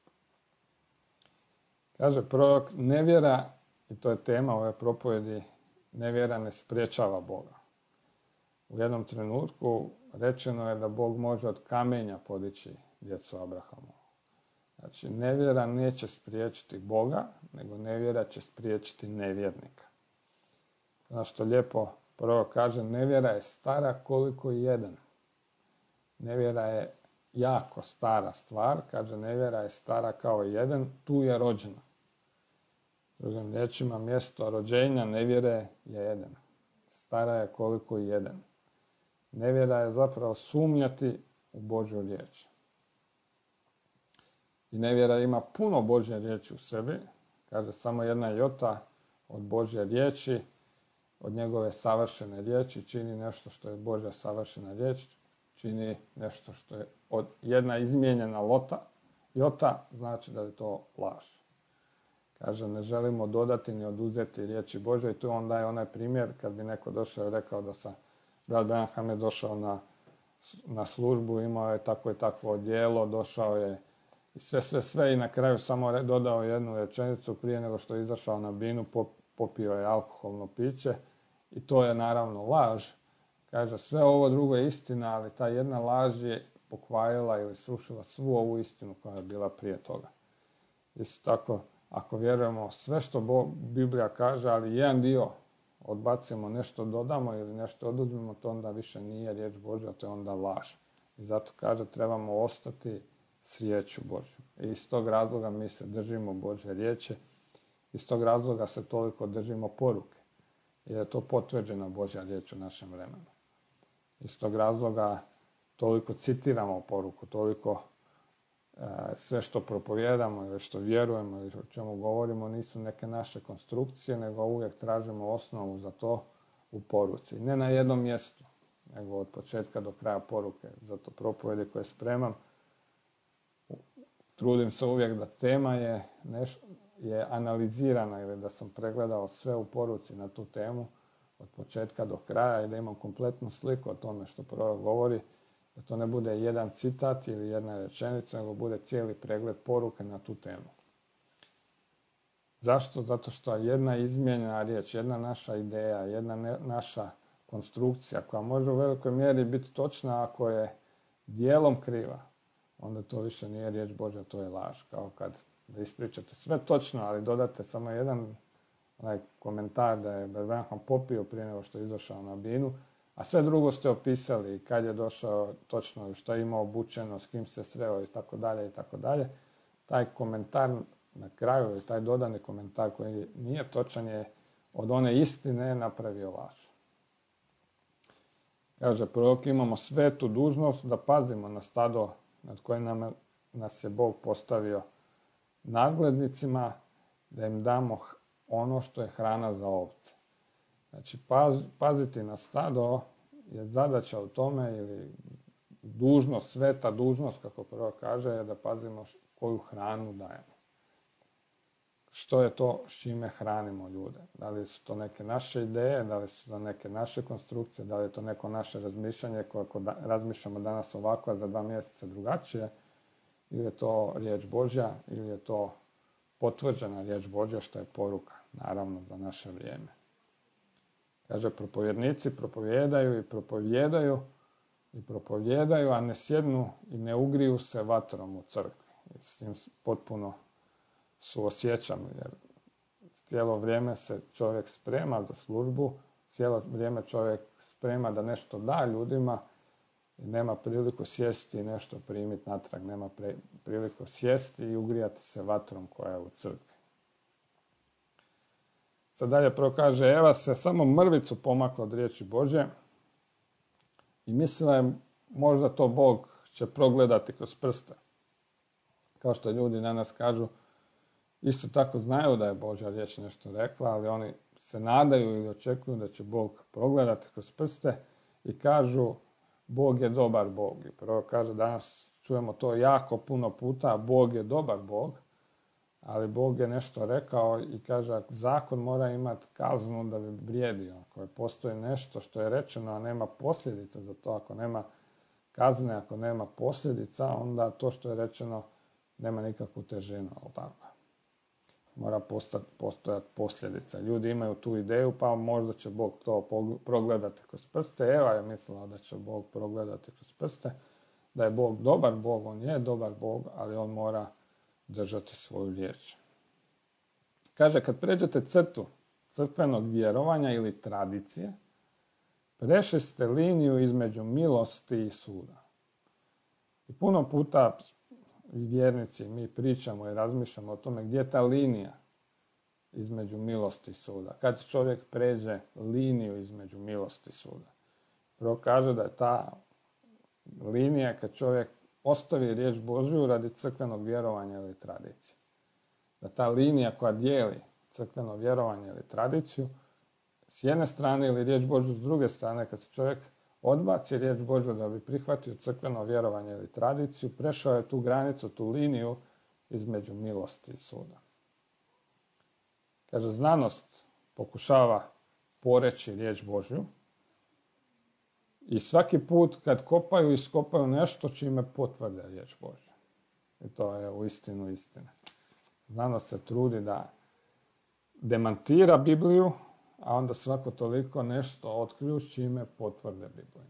Kaže prorok, nevjera, i to je tema ove propovjedi, nevjera ne spriječava Boga. U jednom trenutku rečeno je da Bog može od kamenja podići djecu Abrahamu. Znači, nevjera neće spriječiti Boga, nego nevjera će spriječiti nevjernika. Ono što lijepo prorok kaže, nevjera je stara koliko i jedan. Nevjera je jako stara stvar, kaže nevjera je stara kao jedan, tu je rođena. Drugim riječima, mjesto rođenja nevjere je jedan. Stara je koliko i jedan. Nevjera je zapravo sumnjati u Božju riječ. I nevjera ima puno Božje riječi u sebi. Kaže, samo jedna jota od Božje riječi, od njegove savršene riječi, čini nešto što je Božja savršena riječ, čini nešto što je od jedna izmijenjena jota, znači da je to laž. Kaže, ne želimo dodati ni oduzeti riječi Božje i tu on daje onaj primjer kad bi neko došao i rekao da brat Branham je došao na službu, imao je takvo i takvo odijelo, došao je i sve i na kraju samo dodao jednu rečenicu prije nego što je izašao na binu, popio je alkoholno piće i to je naravno laž. Kaže, sve ovo drugo je istina, ali ta jedna laž je pokvarila ili srušila svu ovu istinu koja je bila prije toga. Isto tako, ako vjerujemo sve što Biblija kaže, ali jedan dio odbacimo, nešto dodamo ili nešto oduzmemo, to onda više nije riječ Božja, to je onda laž. I zato kaže, trebamo ostati s riječju Božjom. I iz tog razloga mi se držimo Božje riječi, iz tog razloga se toliko držimo poruke. Jer je to potvrđena Božja riječ u našem vremenu. Iz tog razloga toliko citiramo poruku, toliko sve što propovijedamo ili što vjerujemo ili o čemu govorimo nisu neke naše konstrukcije, nego uvijek tražimo osnovu za to u poruci. Ne na jednom mjestu, nego od početka do kraja poruke. Zato propovjedi koje spremam, trudim se uvijek da tema je analizirana ili da sam pregledao sve u poruci na tu temu od početka do kraja i da imam kompletnu sliku o tome što prorok govori, da to ne bude jedan citat ili jedna rečenica, nego bude cijeli pregled poruke na tu temu. Zašto? Zato što jedna izmijenjena riječ, jedna naša ideja, jedna naša konstrukcija koja može u velikoj mjeri biti točna ako je dijelom kriva, onda to više nije riječ Božja, to je laž. Kao kad da ispričate sve točno, ali dodate samo jedan komentar da je Branham popio prije nego što je izašao na binu, a sve drugo ste opisali, kad je došao točno, što je imao obučeno, s kim se sreo i tako dalje i tako dalje. Taj komentar na kraju ili taj dodani komentar koji nije točan je od one istine napravio laž. Kaže prorok, imamo svetu dužnost da pazimo na stado nad kojim nas je Bog postavio nadglednicima, da im damo ono što je hrana za ovce. Znači, paziti na stado je zadaća u tome, ili dužnost, sveta dužnost, kako prvo kaže, je da pazimo koju hranu dajemo. Što je to s čime hranimo ljude? Da li su to neke naše ideje, da li su to neke naše konstrukcije, da li je to neko naše razmišljanje koje ako razmišljamo danas ovako, a za 2 mjeseca drugačije, ili je to riječ Božja, ili je to potvrđena riječ Božja, što je poruka, naravno, za naše vrijeme. Kaže, propovjednici propovijedaju i propovijedaju i propovijedaju, a ne sjednu i ne ugriju se vatrom u crkvi. I s tim potpuno suosjećam, jer cijelo vrijeme se čovjek sprema za službu, cijelo vrijeme čovjek sprema da nešto da ljudima i nema priliku sjesti i nešto primiti natrag, nema priliku sjesti i ugrijati se vatrom koja je u crkvi. Sad dalje prvo kaže, Eva se samo mrvicu pomakla od riječi Božje i mislila je možda to Bog će progledati kroz prste. Kao što ljudi danas kažu, isto tako znaju da je Božja riječ nešto rekla, ali oni se nadaju ili očekuju da će Bog progledati kroz prste i kažu Bog je dobar Bog. I prvo kaže, danas čujemo to jako puno puta, Bog je dobar Bog, ali Bog je nešto rekao i kaže, zakon mora imati kaznu da bi vrijedio. Ako postoji nešto što je rečeno, a nema posljedica za to, ako nema kazne, ako nema posljedica, onda to što je rečeno nema nikakvu težinu, ali tako. Mora postojati posljedica. Ljudi imaju tu ideju, pa možda će Bog to progledati kroz prste. Eva je mislila da će Bog progledati kroz prste, da je Bog dobar Bog, on je dobar Bog, ali on mora držati svoju riječ. Kaže, kad pređete crtu crkvenog vjerovanja ili tradicije, prešli ste liniju između milosti i suda. I puno puta i vjernici mi pričamo i razmišljamo o tome gdje je ta linija između milosti i suda. Kad čovjek pređe liniju između milosti i suda. Prvo kaže da je ta linija kad čovjek ostavi riječ Božju radi crkvenog vjerovanja ili tradicije. Da ta linija koja dijeli crkveno vjerovanje ili tradiciju s jedne strane ili riječ Božju s druge strane, kad se čovjek odbaci riječ Božju da bi prihvatio crkveno vjerovanje ili tradiciju, prešao je tu granicu, tu liniju između milosti i suda. Kaže, znanost pokušava poreći riječ Božju i svaki put kad kopaju, iskopaju nešto čime potvrde riječ Božju. I to je uistinu istina. Znanost se trudi da demantira Bibliju, a onda svako toliko nešto otkriju s čime potvrde Bibliju.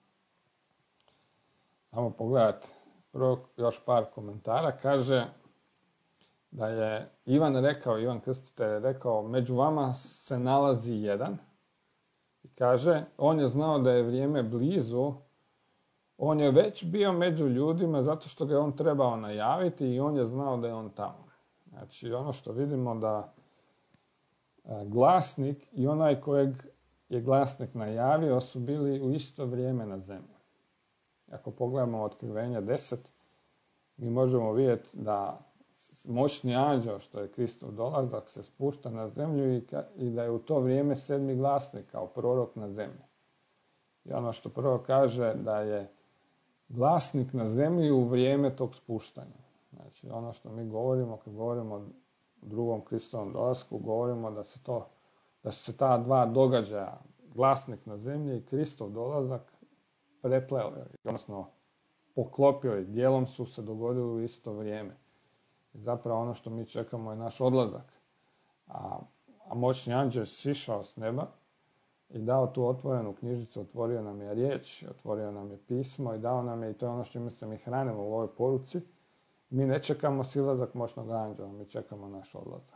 Ajmo pogledati prvo još par komentara. Kaže da je Ivan Krstitelj je rekao, među vama se nalazi jedan. I kaže, on je znao da je vrijeme blizu, on je već bio među ljudima zato što ga je on trebao najaviti i on je znao da je on tamo. Znači, ono što vidimo da glasnik i onaj kojeg je glasnik najavio su bili u isto vrijeme na zemlji. Ako pogledamo Otkrivenje 10, mi možemo vidjeti da moćni anđeo, što je Kristov dolazak, se spušta na zemlju i da je u to vrijeme 7. glasnik kao prorok na zemlji. I ono što prvo kaže da je glasnik na zemlji u vrijeme tog spuštanja. Znači, ono što mi govorimo, kad govorimo o drugom Kristovom dolasku, govorimo da su se ta dva događaja, glasnik na zemlji i Kristov dolazak, prepleli, odnosno poklopili, dijelom su se dogodili u isto vrijeme. I zapravo ono što mi čekamo je naš odlazak. A moćni anđeo je sišao s neba i dao tu otvorenu knjižicu, otvorio nam je riječ, otvorio nam je pismo i dao nam je, i to je ono što se mi hranimo u ovoj poruci, mi ne čekamo silazak moćnog anđela, mi čekamo naš odlazak.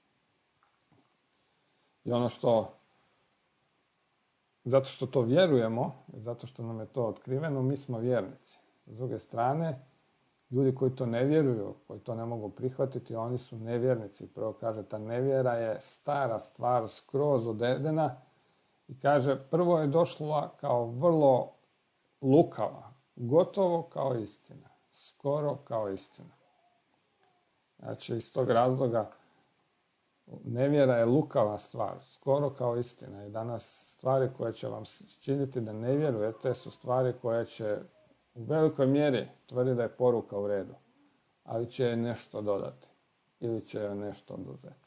I ono što, zato što to vjerujemo, zato što nam je to otkriveno, mi smo vjernici. S druge strane, ljudi koji to ne vjeruju, koji to ne mogu prihvatiti, oni su nevjernici. Prvo kaže, ta nevjera je stara stvar, skroz odedena. I kaže, prvo je došla kao vrlo lukava, gotovo kao istina, skoro kao istina. Znači, iz tog razloga Nevjera je lukava stvar, skoro kao istina. I danas stvari koje će vam činiti da ne vjerujete su stvari koje će u velikoj mjeri tvrdi da je poruka u redu, ali će je nešto dodati ili će je nešto oduzeti.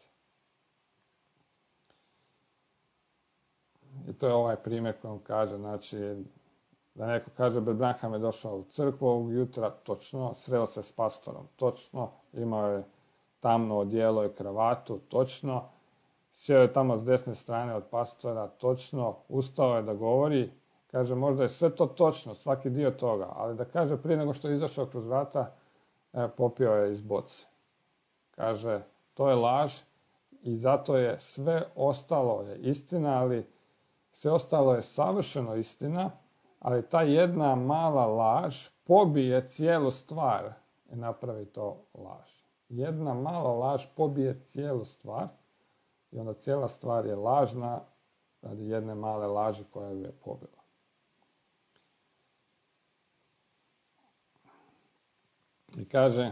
I to je ovaj primjer koji kaže, znači, da neko kaže, Brad Branham je došao u crkvu ovog jutra, točno, sreo se s pastorom, točno, imao je tamno odijelo i kravatu, točno, sjeo je tamo s desne strane od pastora, točno, ustao je da govori, kaže, možda je sve to točno, svaki dio toga, ali da kaže, prije nego što je izašao kroz vrata, popio je iz boce. Kaže, to je laž i zato je sve ostalo je istina, ali sve ostalo je savršeno istina, ali ta jedna mala laž pobije cijelu stvar i napravi to laž. Jedna mala laž pobije cijelu stvar i onda cijela stvar je lažna radi jedne male laži koja ju je pobila. I kaže,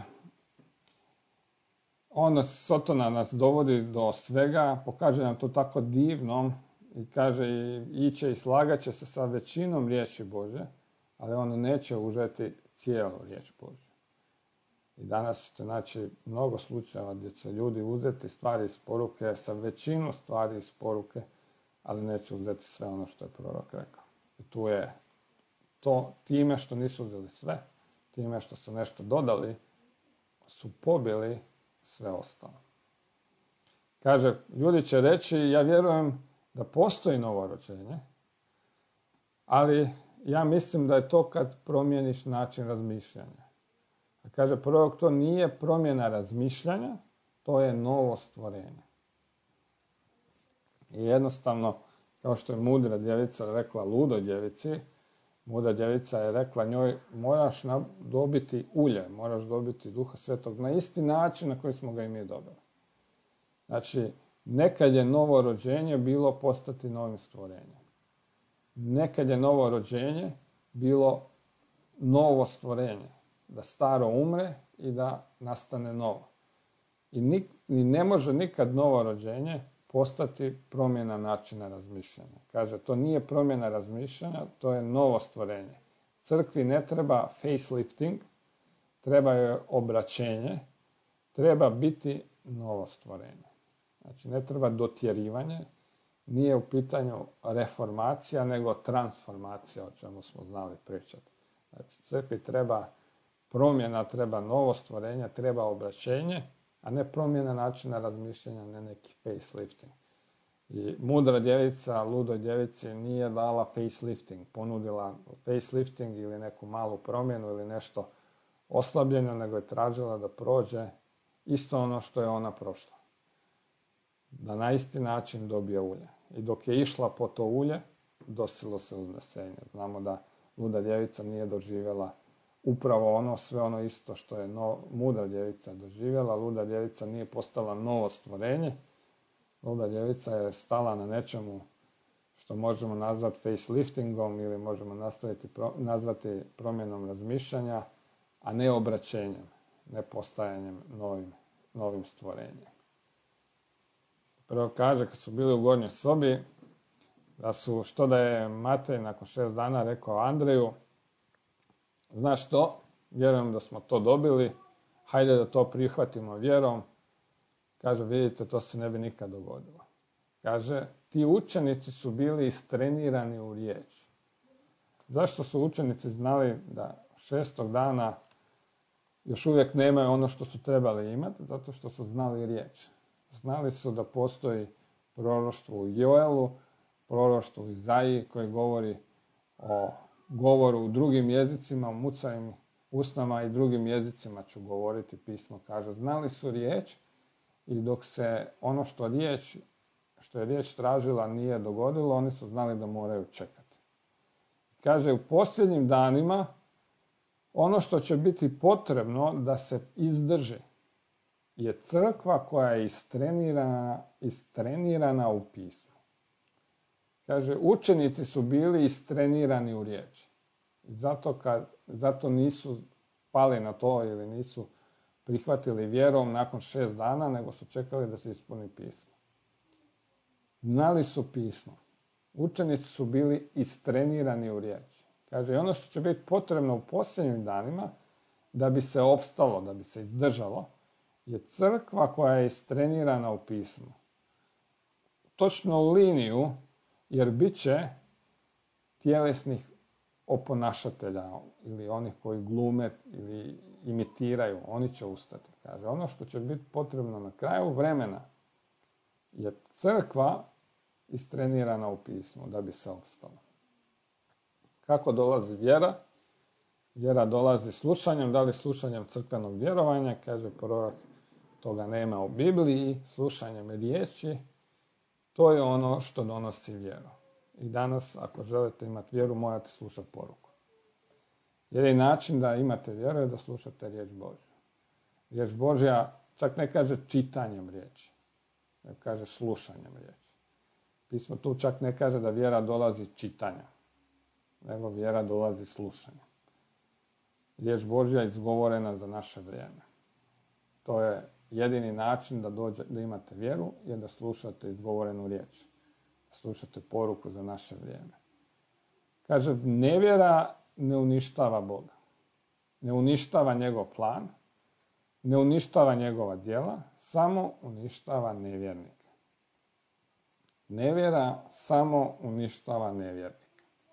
Sotona nas dovodi do svega, pokaže nam to tako divnom i kaže iće i slagat će se sa većinom riječi Bože, ali on neće užeti cijelu riječ Božju. I danas ćete naći mnogo slučajeva gdje će ljudi uzeti stvari iz poruke, sa većinu stvari iz poruke, ali neće uzeti sve ono što je prorok rekao. I tu je to time što nisu uzeli sve, time što su nešto dodali, su pobili sve ostalo. Kaže, ljudi će reći, ja vjerujem da postoji novo rođenje, ali ja mislim da je to kad promijeniš način razmišljanja. A kaže, prorok, to nije promjena razmišljanja, to je novo stvorenje. I jednostavno, kao što je mudra djevica rekla ludoj djevici, mudra djevica je rekla njoj, moraš dobiti ulje, moraš dobiti Duha Svetog na isti način na koji smo ga i mi dobili. Znači, nekad je novo rođenje bilo postati novim stvorenjem. Nekad je novo rođenje bilo novo stvorenje. Da staro umre i da nastane novo. I ne može nikad novo rođenje postati promjena načina razmišljanja. Kaže, to nije promjena razmišljanja, to je novo stvorenje. Crkvi ne treba facelifting, treba joj obraćenje, treba biti novo stvorenje. Znači, ne treba dotjerivanje, nije u pitanju reformacija, nego transformacija, o čemu smo znali pričati. Znači, crkvi treba promjena, treba novo stvorenje, treba obraćenje, a ne promjena načina razmišljanja, ne neki facelifting. I mudra djevica, ludoj djevici nije dala facelifting, ponudila facelifting ili neku malu promjenu ili nešto oslabljeno, nego je tražila da prođe isto ono što je ona prošla. Da na isti način dobije ulje. I dok je išla po to ulje, dosilo se uznesenje. Znamo da luda djevica nije doživjela upravo ono, sve ono isto što je mudra djevica doživjela. Luda djevica nije postala novo stvorenje. Luda djevica je stala na nečemu što možemo nazvati faceliftingom ili možemo nazvati promjenom razmišljanja, a ne obraćenjem, ne postajanjem novim stvorenjem. Prvo kaže, kad su bili u gornjoj sobi, da je Matej nakon 6 dana rekao Andreju, znaš što, vjerujem da smo to dobili, hajde da to prihvatimo vjerom. Kaže, vidite, to se ne bi nikad dogodilo. Kaže, ti učenici su bili istrenirani u riječ. Zašto su učenici znali da 6. dana još uvijek nemaju ono što su trebali imati? Zato što su znali riječ. Znali su da postoji proroštvo u Joelu, proroštvo u Izaiji koji govori o govoru u drugim jezicima, mucajim usnama i drugim jezicima ću govoriti, pismo kaže. Znali su riječ i dok se ono što je riječ tražila nije dogodilo, oni su znali da moraju čekati. Kaže, u posljednjim danima ono što će biti potrebno da se izdrži je crkva koja je istrenirana u pismu. Kaže, učenici su bili istrenirani u riječi. Zato nisu pali na to ili nisu prihvatili vjerom nakon 6 dana, nego su čekali da se ispuni pismo. Znali su pismo. Učenici su bili istrenirani u riječi. Kaže, i ono što će biti potrebno u posljednjim danima, da bi se opstalo, da bi se izdržalo, je crkva koja je istrenirana u pismu. Točno u liniju, jer bit će tjelesnih oponašatelja ili onih koji glume ili imitiraju, oni će ustati. Kaže, ono što će biti potrebno na kraju vremena je crkva istrenirana u pismu da bi se opstalo. Kako dolazi vjera? Vjera dolazi slušanjem, da li slušanjem crkvenog vjerovanja, kaže prorok, toga nema u Bibliji, slušanjem riječi, to je ono što donosi vjeru. I danas, ako želite imati vjeru, morate slušati poruku. Jedini način da imate vjeru je da slušate riječ Božju. Riječ Božja čak ne kaže čitanjem riječi, ne kaže slušanjem riječi. Pismo tu čak ne kaže da vjera dolazi čitanja, nego vjera dolazi slušanjem. Riječ Božja je izgovorena za naše vrijeme. To je jedini način da imate vjeru, je da slušate izgovorenu riječ. Da slušate poruku za naše vrijeme. Kaže, nevjera ne uništava Boga. Ne uništava njegov plan, ne uništava njegova djela, samo uništava nevjernike. Nevjera samo uništava nevjernike.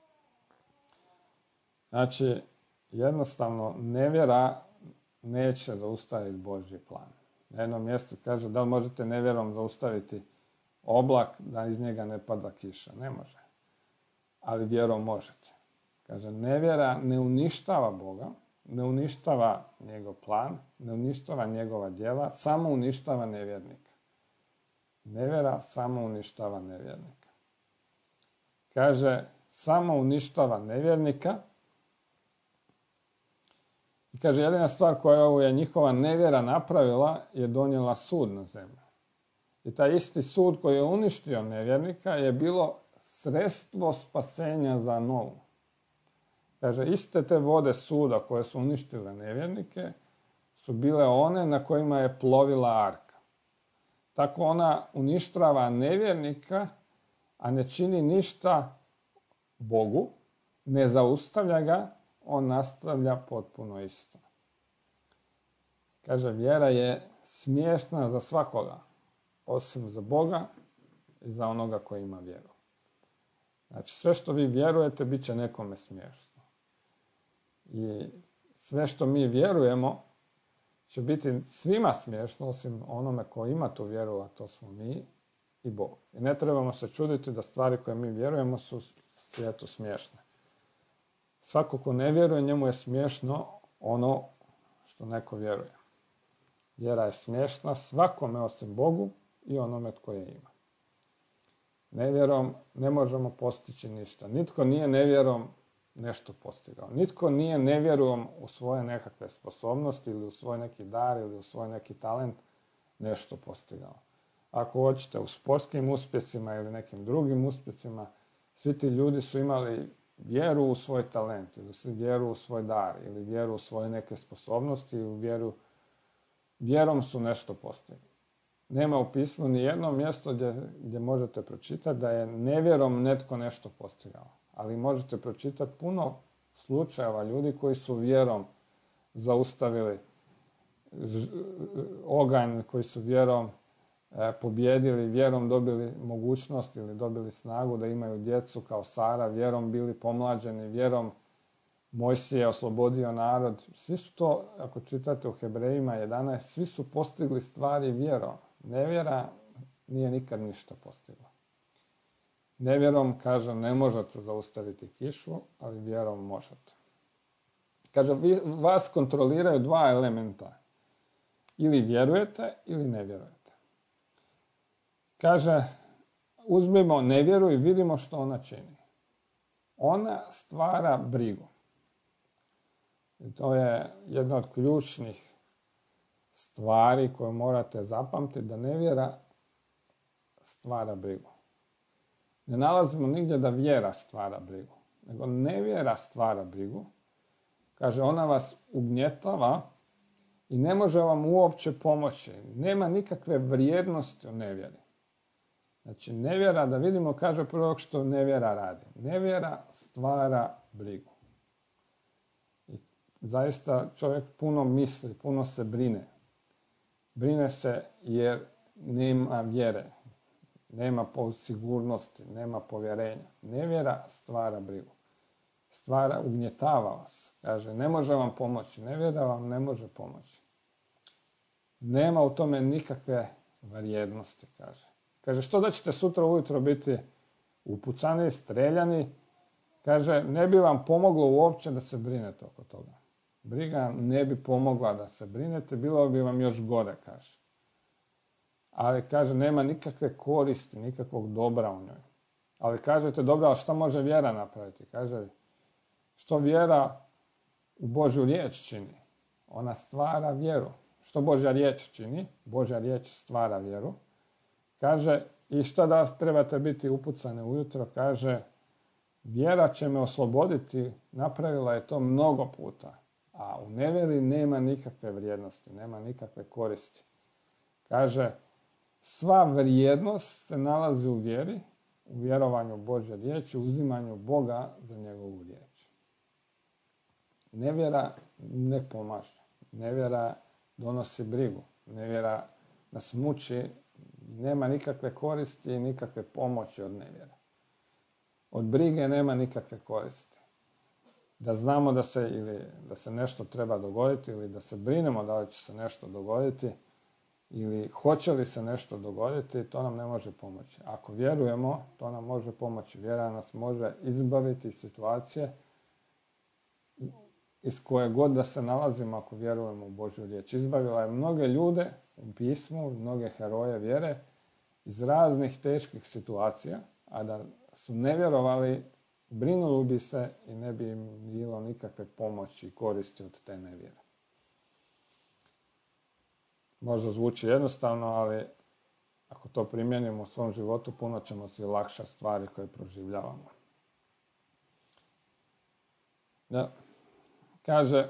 Znači, jednostavno, nevjera neće zaustaviti Božji plan. Na jednom mjestu kaže, da li možete nevjerom zaustaviti oblak da iz njega ne pada kiša? Ne može. Ali vjerom možete. Kaže, nevjera ne uništava Boga, ne uništava njegov plan, ne uništava njegova djela, samo uništava nevjernika. Nevjera samo uništava nevjernika. Kaže, samo uništava nevjernika. I kaže, jedina stvar koju je njihova nevjera napravila je donijela sud na zemlju. I taj isti sud koji je uništio nevjernika je bilo sredstvo spasenja za novu. Kaže, iste te vode suda koje su uništile nevjernike su bile one na kojima je plovila arka. Tako ona uništava nevjernika, a ne čini ništa Bogu, ne zaustavlja ga, on nastavlja potpuno isto. Kaže, vjera je smiješna za svakoga, osim za Boga i za onoga koji ima vjeru. Znači, sve što vi vjerujete, bit će nekome smiješno. I sve što mi vjerujemo će biti svima smiješno, osim onome koji ima tu vjeru, a to smo mi i Bog. I ne trebamo se čuditi da stvari koje mi vjerujemo su svijetu smiješne. Svako ko ne vjeruje, njemu je smiješno ono što neko vjeruje. Vjera je smiješna svakome osim Bogu i onome tko je ima. Nevjerom ne možemo postići ništa. Nitko nije nevjerom nešto postigao. Nitko nije nevjerom u svoje nekakve sposobnosti ili u svoj neki dar ili u svoj neki talent nešto postigao. Ako hoćete u sportskim uspjesima ili nekim drugim uspjesima, svi ti ljudi su imali vjeru u svoj talent ili vjeru u svoj dar ili vjeru u svoje neke sposobnosti ili vjerom su nešto postigli. Nema u pismu ni jedno mjesto gdje možete pročitati da je nevjerom netko nešto postigao. Ali možete pročitati puno slučajeva ljudi koji su vjerom zaustavili oganj, koji su vjerom pobjedili, vjerom dobili mogućnost ili dobili snagu da imaju djecu kao Sara, vjerom bili pomlađeni, vjerom Mojsije oslobodio narod. Svi su to, ako čitate u Hebrejima 11, svi su postigli stvari vjerom. Nevjera nije nikad ništa postigla. Nevjerom, kaže, ne možete zaustaviti kišu, ali vjerom možete. Kaže, vas kontroliraju dva elementa. Ili vjerujete, ili ne vjerujete. Kaže, uzmimo nevjeru i vidimo što ona čini. Ona stvara brigu. I to je jedna od ključnih stvari koje morate zapamtiti, da nevjera stvara brigu. Ne nalazimo nigdje da vjera stvara brigu, nego nevjera stvara brigu. Kaže, ona vas ugnjetava i ne može vam uopće pomoći. Nema nikakve vrijednosti u nevjeri. Znači, nevjera, da vidimo, kaže prorok što nevjera radi. Nevjera stvara brigu. I zaista čovjek puno misli, puno se brine. Brine se jer nema vjere, nema sigurnosti, nema povjerenja. Nevjera stvara brigu. Ugnjetava vas. Kaže, ne može vam pomoći. Nevjera vam ne može pomoći. Nema u tome nikakve vrijednosti, kaže. Kaže, što da ćete sutra ujutro biti upucani, streljani? Kaže, ne bi vam pomoglo uopće da se brinete oko toga. Briga ne bi pomogla da se brinete, bilo bi vam još gore, kaže. Ali, kaže, nema nikakve koristi, nikakvog dobra u njoj. Ali kažete, dobro, a što može vjera napraviti? Kaže, što vjera u Božju riječ čini? Ona stvara vjeru. Što Božja riječ čini? Božja riječ stvara vjeru. Kaže, i što da trebate biti upucani ujutro? Kaže, vjera će me osloboditi, napravila je to mnogo puta. A u nevjeri nema nikakve vrijednosti, nema nikakve koristi. Kaže, sva vrijednost se nalazi u vjeri, u vjerovanju Božje riječi, uzimanju Boga za njegovu riječ. Nevjera ne pomaže. Nevjera donosi brigu. Nevjera nas muči. Nema nikakve koristi i nikakve pomoći od nevjere. Od brige nema nikakve koristi. Da znamo da se nešto treba dogoditi ili da se brinemo da li će se nešto dogoditi ili hoće li se nešto dogoditi, to nam ne može pomoći. Ako vjerujemo, to nam može pomoći. Vjera nas može izbaviti iz situacije iz koje god da se nalazimo ako vjerujemo u Božju riječ. Izbavila je mnoge ljude u pismu, mnoge heroje vjere iz raznih teških situacija, a da su ne vjerovali, brinuli bi se i ne bi im bilo nikakve pomoći i koristi od te nevjere. Možda zvuči jednostavno, ali ako to primijenimo u svom životu, puno ćemo si olakšati stvari koje proživljavamo. Da. Kaže,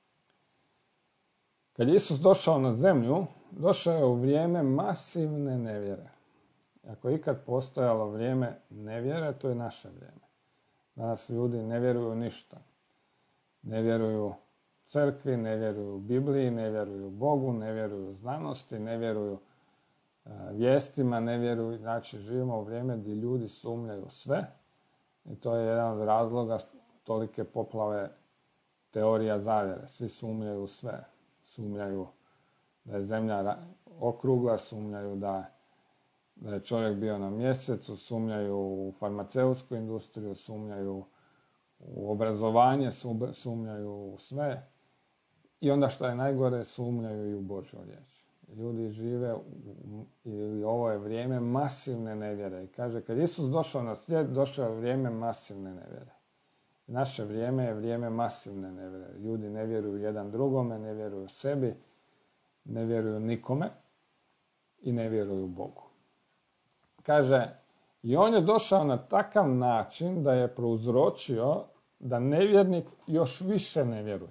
kad je Isus došao na zemlju, došao je u vrijeme masivne nevjere. Ako je ikad postojalo vrijeme nevjere, to je naše vrijeme. Danas ljudi ne vjeruju ništa. Ne vjeruju crkvi, ne vjeruju Bibliji, ne vjeruju Bogu, ne vjeruju znanosti, ne vjeruju vijestima, ne vjeruju. Znači, živimo u vrijeme gdje ljudi sumnjaju sve i to je jedan od razloga tolike poplave teorija zavjere. Svi sumnjaju u sve. Sumnjaju da je zemlja okrugla, sumnjaju da je čovjek bio na mjesecu, sumnjaju u farmaceutsku industriju, sumnjaju u obrazovanje, sumnjaju u sve. I onda što je najgore, sumnjaju i u Božju riječ. Ljudi žive, ili ovo je vrijeme masivne nevjere. I kaže, kad Isus došao na svijet, došao je vrijeme masivne nevjere. Naše vrijeme je vrijeme masivne nevjere. Ljudi ne vjeruju jedan drugome, ne vjeruju sebi, ne vjeruju nikome i ne vjeruju Bogu. Kaže, i on je došao na takav način da je prouzročio da nevjernik još više ne vjeruje.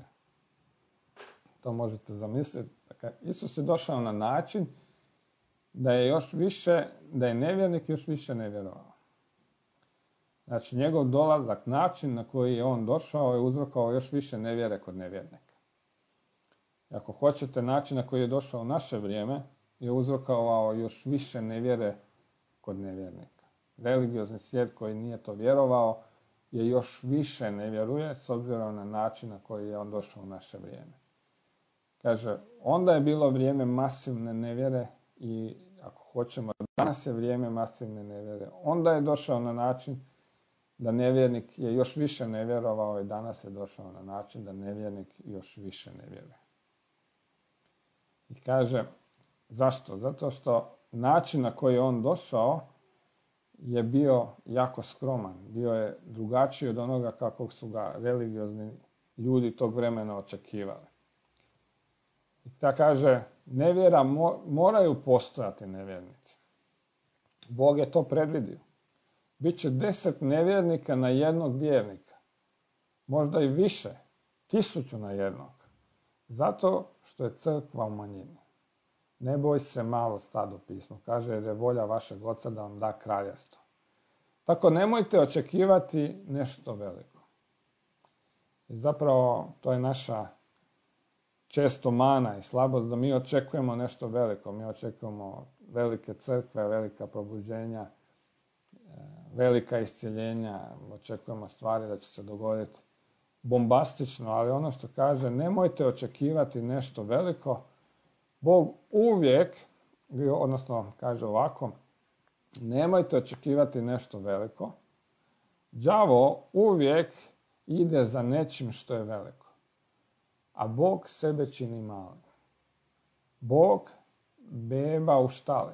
To možete zamisliti. Dakle, Isus je došao na način da je nevjernik još više ne vjerovao. Znači, njegov dolazak, način na koji je on došao je uzrokovao još više nevjere kod nevjernika. I ako hoćete, način na koji je došao u naše vrijeme je uzrokovao još više nevjere kod nevjernika. Religiozni svijet koji nije to vjerovao je još više ne vjeruje s obzirom na način na koji je on došao u naše vrijeme. Kaže, onda je bilo vrijeme masivne nevjere i ako hoćemo, danas je vrijeme masivne nevjere. Onda je došao na način da nevjernik je još više ne vjerovao i danas je došao na način da nevjernik još više ne vjeruje. I kaže, zašto? Zato što način na koji je on došao je bio jako skroman. Bio je drugačiji od onoga kakvog su ga religiozni ljudi tog vremena očekivali. I ta kaže, nevjera moraju postojati nevjernici. Bog je to predvidio. Biće 10 nevjernika na jednog vjernika. Možda i više. 1000 na jednog. Zato što je crkva u manjini. Ne boj se malo stado pismo, kaže, jer je volja vašeg oca da vam da kraljevstvo. Tako nemojte očekivati nešto veliko. I zapravo to je naša često mana i slabost da mi očekujemo nešto veliko. Mi očekujemo velike crkve, velika probuđenja, velika iscjeljenja, očekujemo stvari da će se dogoditi bombastično, ali ono što kaže, nemojte očekivati nešto veliko. Bog uvijek, odnosno kaže ovako, nemojte očekivati nešto veliko. Đavo uvijek ide za nečim što je veliko, a Bog sebe čini malim. Bog beba u štali,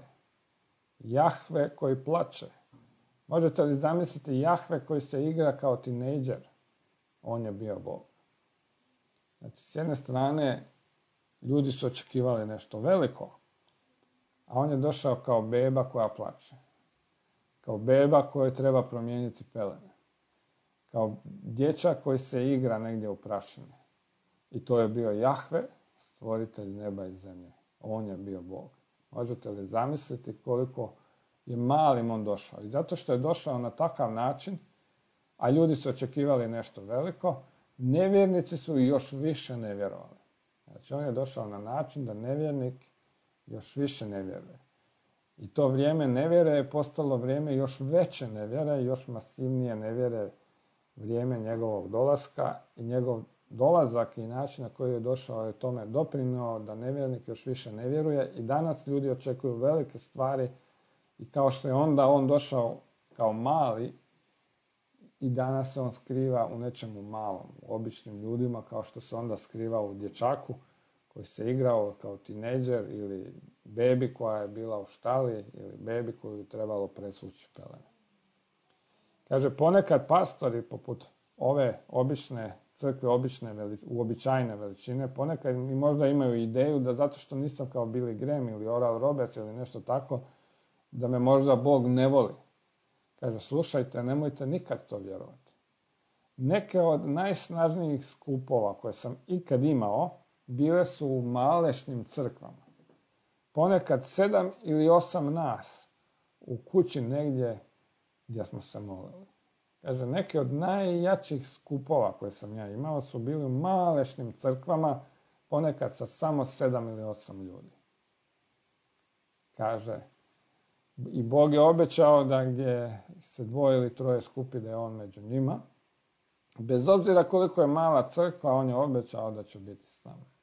Jahve koji plače. Možete li zamisliti Jahve koji se igra kao tinejdžer? On je bio Bog. Znači, s jedne strane, ljudi su očekivali nešto veliko, a on je došao kao beba koja plače. Kao beba kojoj treba promijeniti pelene. Kao dječak koji se igra negdje u prašini. I to je bio Jahve, stvoritelj neba i zemlje. On je bio Bog. Možete li zamisliti koliko je malim on došao? I zato što je došao na takav način, a ljudi su očekivali nešto veliko, nevjernici su još više ne vjerovali. Znači on je došao na način da nevjernik još više ne vjeruje. I to vrijeme nevjere je postalo vrijeme još veće nevjere, još masivnije nevjere, vrijeme njegovog dolaska i njegov dolazak i način na koji je došao je tome doprinio da nevjernik još više ne vjeruje i danas ljudi očekuju velike stvari i kao što je onda on došao kao mali i danas se on skriva u nečemu malom, u običnim ljudima kao što se onda skriva u dječaku koji se igrao kao tinejdžer ili bebi koja je bila u štali ili bebi koju je trebalo presvući pelene. Kaže, ponekad pastori poput ove obične crkve, uobičajene veličine, ponekad mi možda imaju ideju da zato što nisam kao Billy Graham ili Oral Roberts ili nešto tako, da me možda Bog ne voli. Kaže, slušajte, nemojte nikad to vjerovati. Neke od najsnažnijih skupova koje sam ikad imao, bile su u malešnim crkvama. Ponekad 7 ili 8 nas u kući negdje gdje smo se molili. Kaže, neke od najjačih skupova koje sam ja imao su bili u malešnim crkvama, ponekad sa samo 7 ili 8 ljudi. Kaže, i Bog je obećao da gdje se 2 ili 3 skupi da je on među njima. Bez obzira koliko je mala crkva, on je obećao da će biti s nama.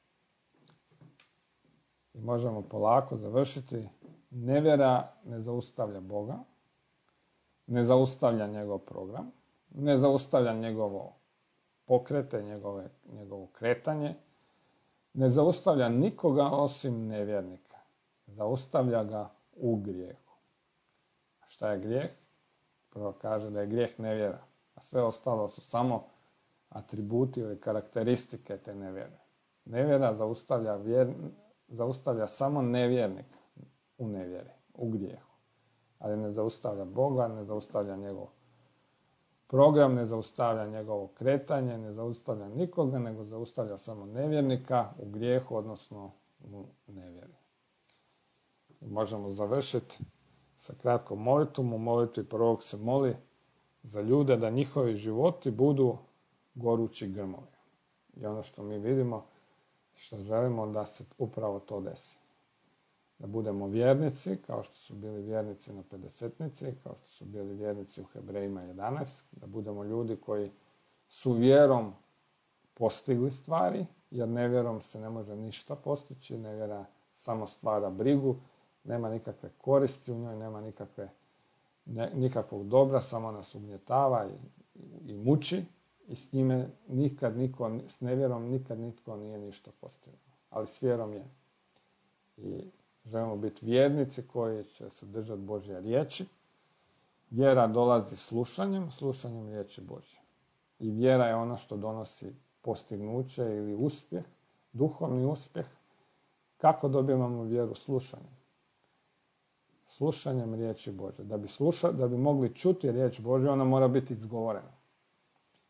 I možemo polako završiti. Nevjera ne zaustavlja Boga, ne zaustavlja njegov program, ne zaustavlja njegovo pokrete, njegovo kretanje, ne zaustavlja nikoga osim nevjernika. Zaustavlja ga u grijehu. A šta je grijeh? Prvo kaže da je grijeh nevjera, a sve ostalo su samo atributi ili karakteristike te nevjere. Nevjera zaustavlja samo nevjernika u nevjeri, u grijehu. Ali ne zaustavlja Boga, ne zaustavlja njegov program, ne zaustavlja njegovo kretanje, ne zaustavlja nikoga, nego zaustavlja samo nevjernika u grijehu, odnosno u nevjeri. I možemo završiti sa kratkom molitvom. U molitvi prvog se moli za ljude da njihovi životi budu gorući grmovi. I ono što mi vidimo, što želimo da se upravo to desi. Da budemo vjernici, kao što su bili vjernici na Pedesetnici, kao što su bili vjernici u Hebrejima 11, da budemo ljudi koji su vjerom postigli stvari, jer nevjerom se ne može ništa postići, nevjera samo stvara brigu, nema nikakve koristi u njoj, nema nikakvog dobra, samo nas ugnjetava i muči i s njime s nevjerom nikad nitko nije ništa postigao. Ali s vjerom je. I želimo biti vjernici koji će se držati Božje riječi. Vjera dolazi slušanjem riječi Božje. I vjera je ono što donosi postignuće ili uspjeh, duhovni uspjeh. Kako dobivamo vjeru? Slušanjem. Slušanjem riječi Božje. Da bi mogli čuti riječ Božje, ona mora biti izgovorena.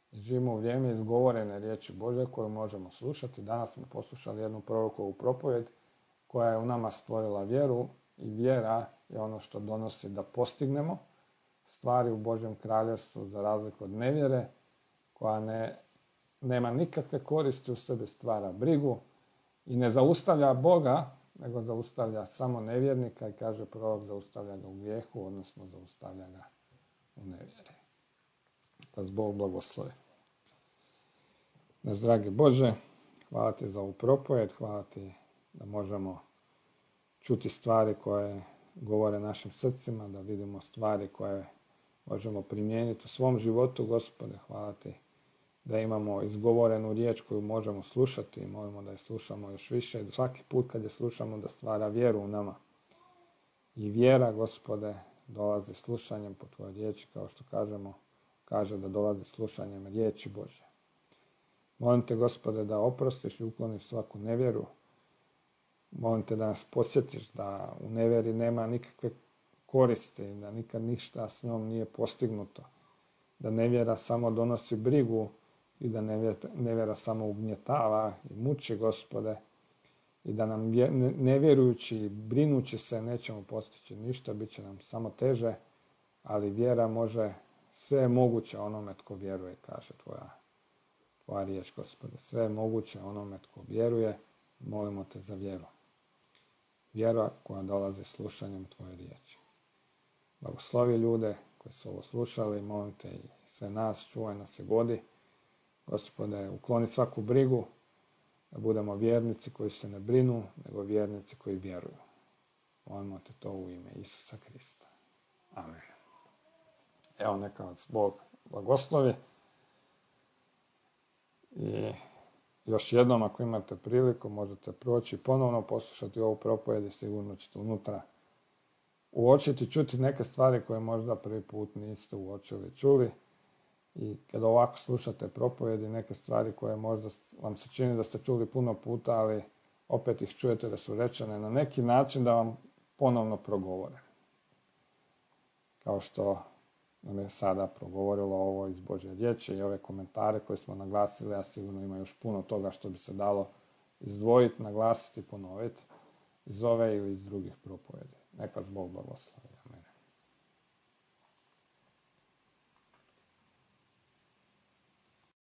Živimo u vrijeme izgovorene riječi Bože koju možemo slušati. Danas smo poslušali jednu prorokovu propovjed koja je u nama stvorila vjeru i vjera je ono što donosi da postignemo stvari u Božjem kraljevstvu za razliku od nevjere koja nema nikakve koristi u sebi, stvara brigu i ne zaustavlja Boga, nego zaustavlja samo nevjernika i kaže prorok zaustavlja ga u grijehu, odnosno zaustavlja ga u nevjeri. Da vas Bog blagoslovi. Naš dragi Bože, hvala ti za ovu propovjed, hvala ti da možemo čuti stvari koje govore našim srcima, da vidimo stvari koje možemo primijeniti u svom životu, Gospode. Hvala ti da imamo izgovorenu riječ koju možemo slušati i molimo da je slušamo još više. I svaki put kad je slušamo da stvara vjeru u nama. I vjera, Gospode, dolazi slušanjem po tvojoj riječi, kao što kaže da dolazi slušanjem riječi Bože. Molim te, Gospode, da oprostiš i ukloniš svaku nevjeru. Molim te da nas podsjetiš da u nevjeri nema nikakve koristi, da nikad ništa s njom nije postignuto. Da nevjera samo donosi brigu i da nevjera samo ugnjetava i muči, Gospode. I da nam nevjerujući i brinući se nećemo postići ništa, bit će nam samo teže, ali vjera može sve moguće onome tko vjeruje, kaže tvoja riječ, Gospode. Sve je moguće onome tko vjeruje, molimo te za vjeru. Vjera koja dolazi slušanjem tvoje riječi. Blagoslovi ljude koji su ovo slušali, molim te i sve nas, čuvaj nas i vodi. Gospode, ukloni svaku brigu, da budemo vjernici koji se ne brinu, nego vjernici koji vjeruju. Molimo te to u ime Isusa Krista. Amen. Evo, neka vas Bog blagoslovi. I još jednom, ako imate priliku, možete proći ponovno poslušati ovu propovjed i sigurno ćete unutra uočiti, čuti neke stvari koje možda prvi put niste uočili, čuli. I kada ovako slušate propovjedi, neke stvari koje možda vam se čini da ste čuli puno puta, ali opet ih čujete da su rečene na neki način da vam ponovno progovore. Kao što nam je sada progovorilo ovo iz Božje riječi i ove komentare koje smo naglasili, a sigurno ima još puno toga što bi se dalo izdvojiti, naglasiti, ponoviti iz ove ili iz drugih propovjedi. Neka vas Bog blagoslovi.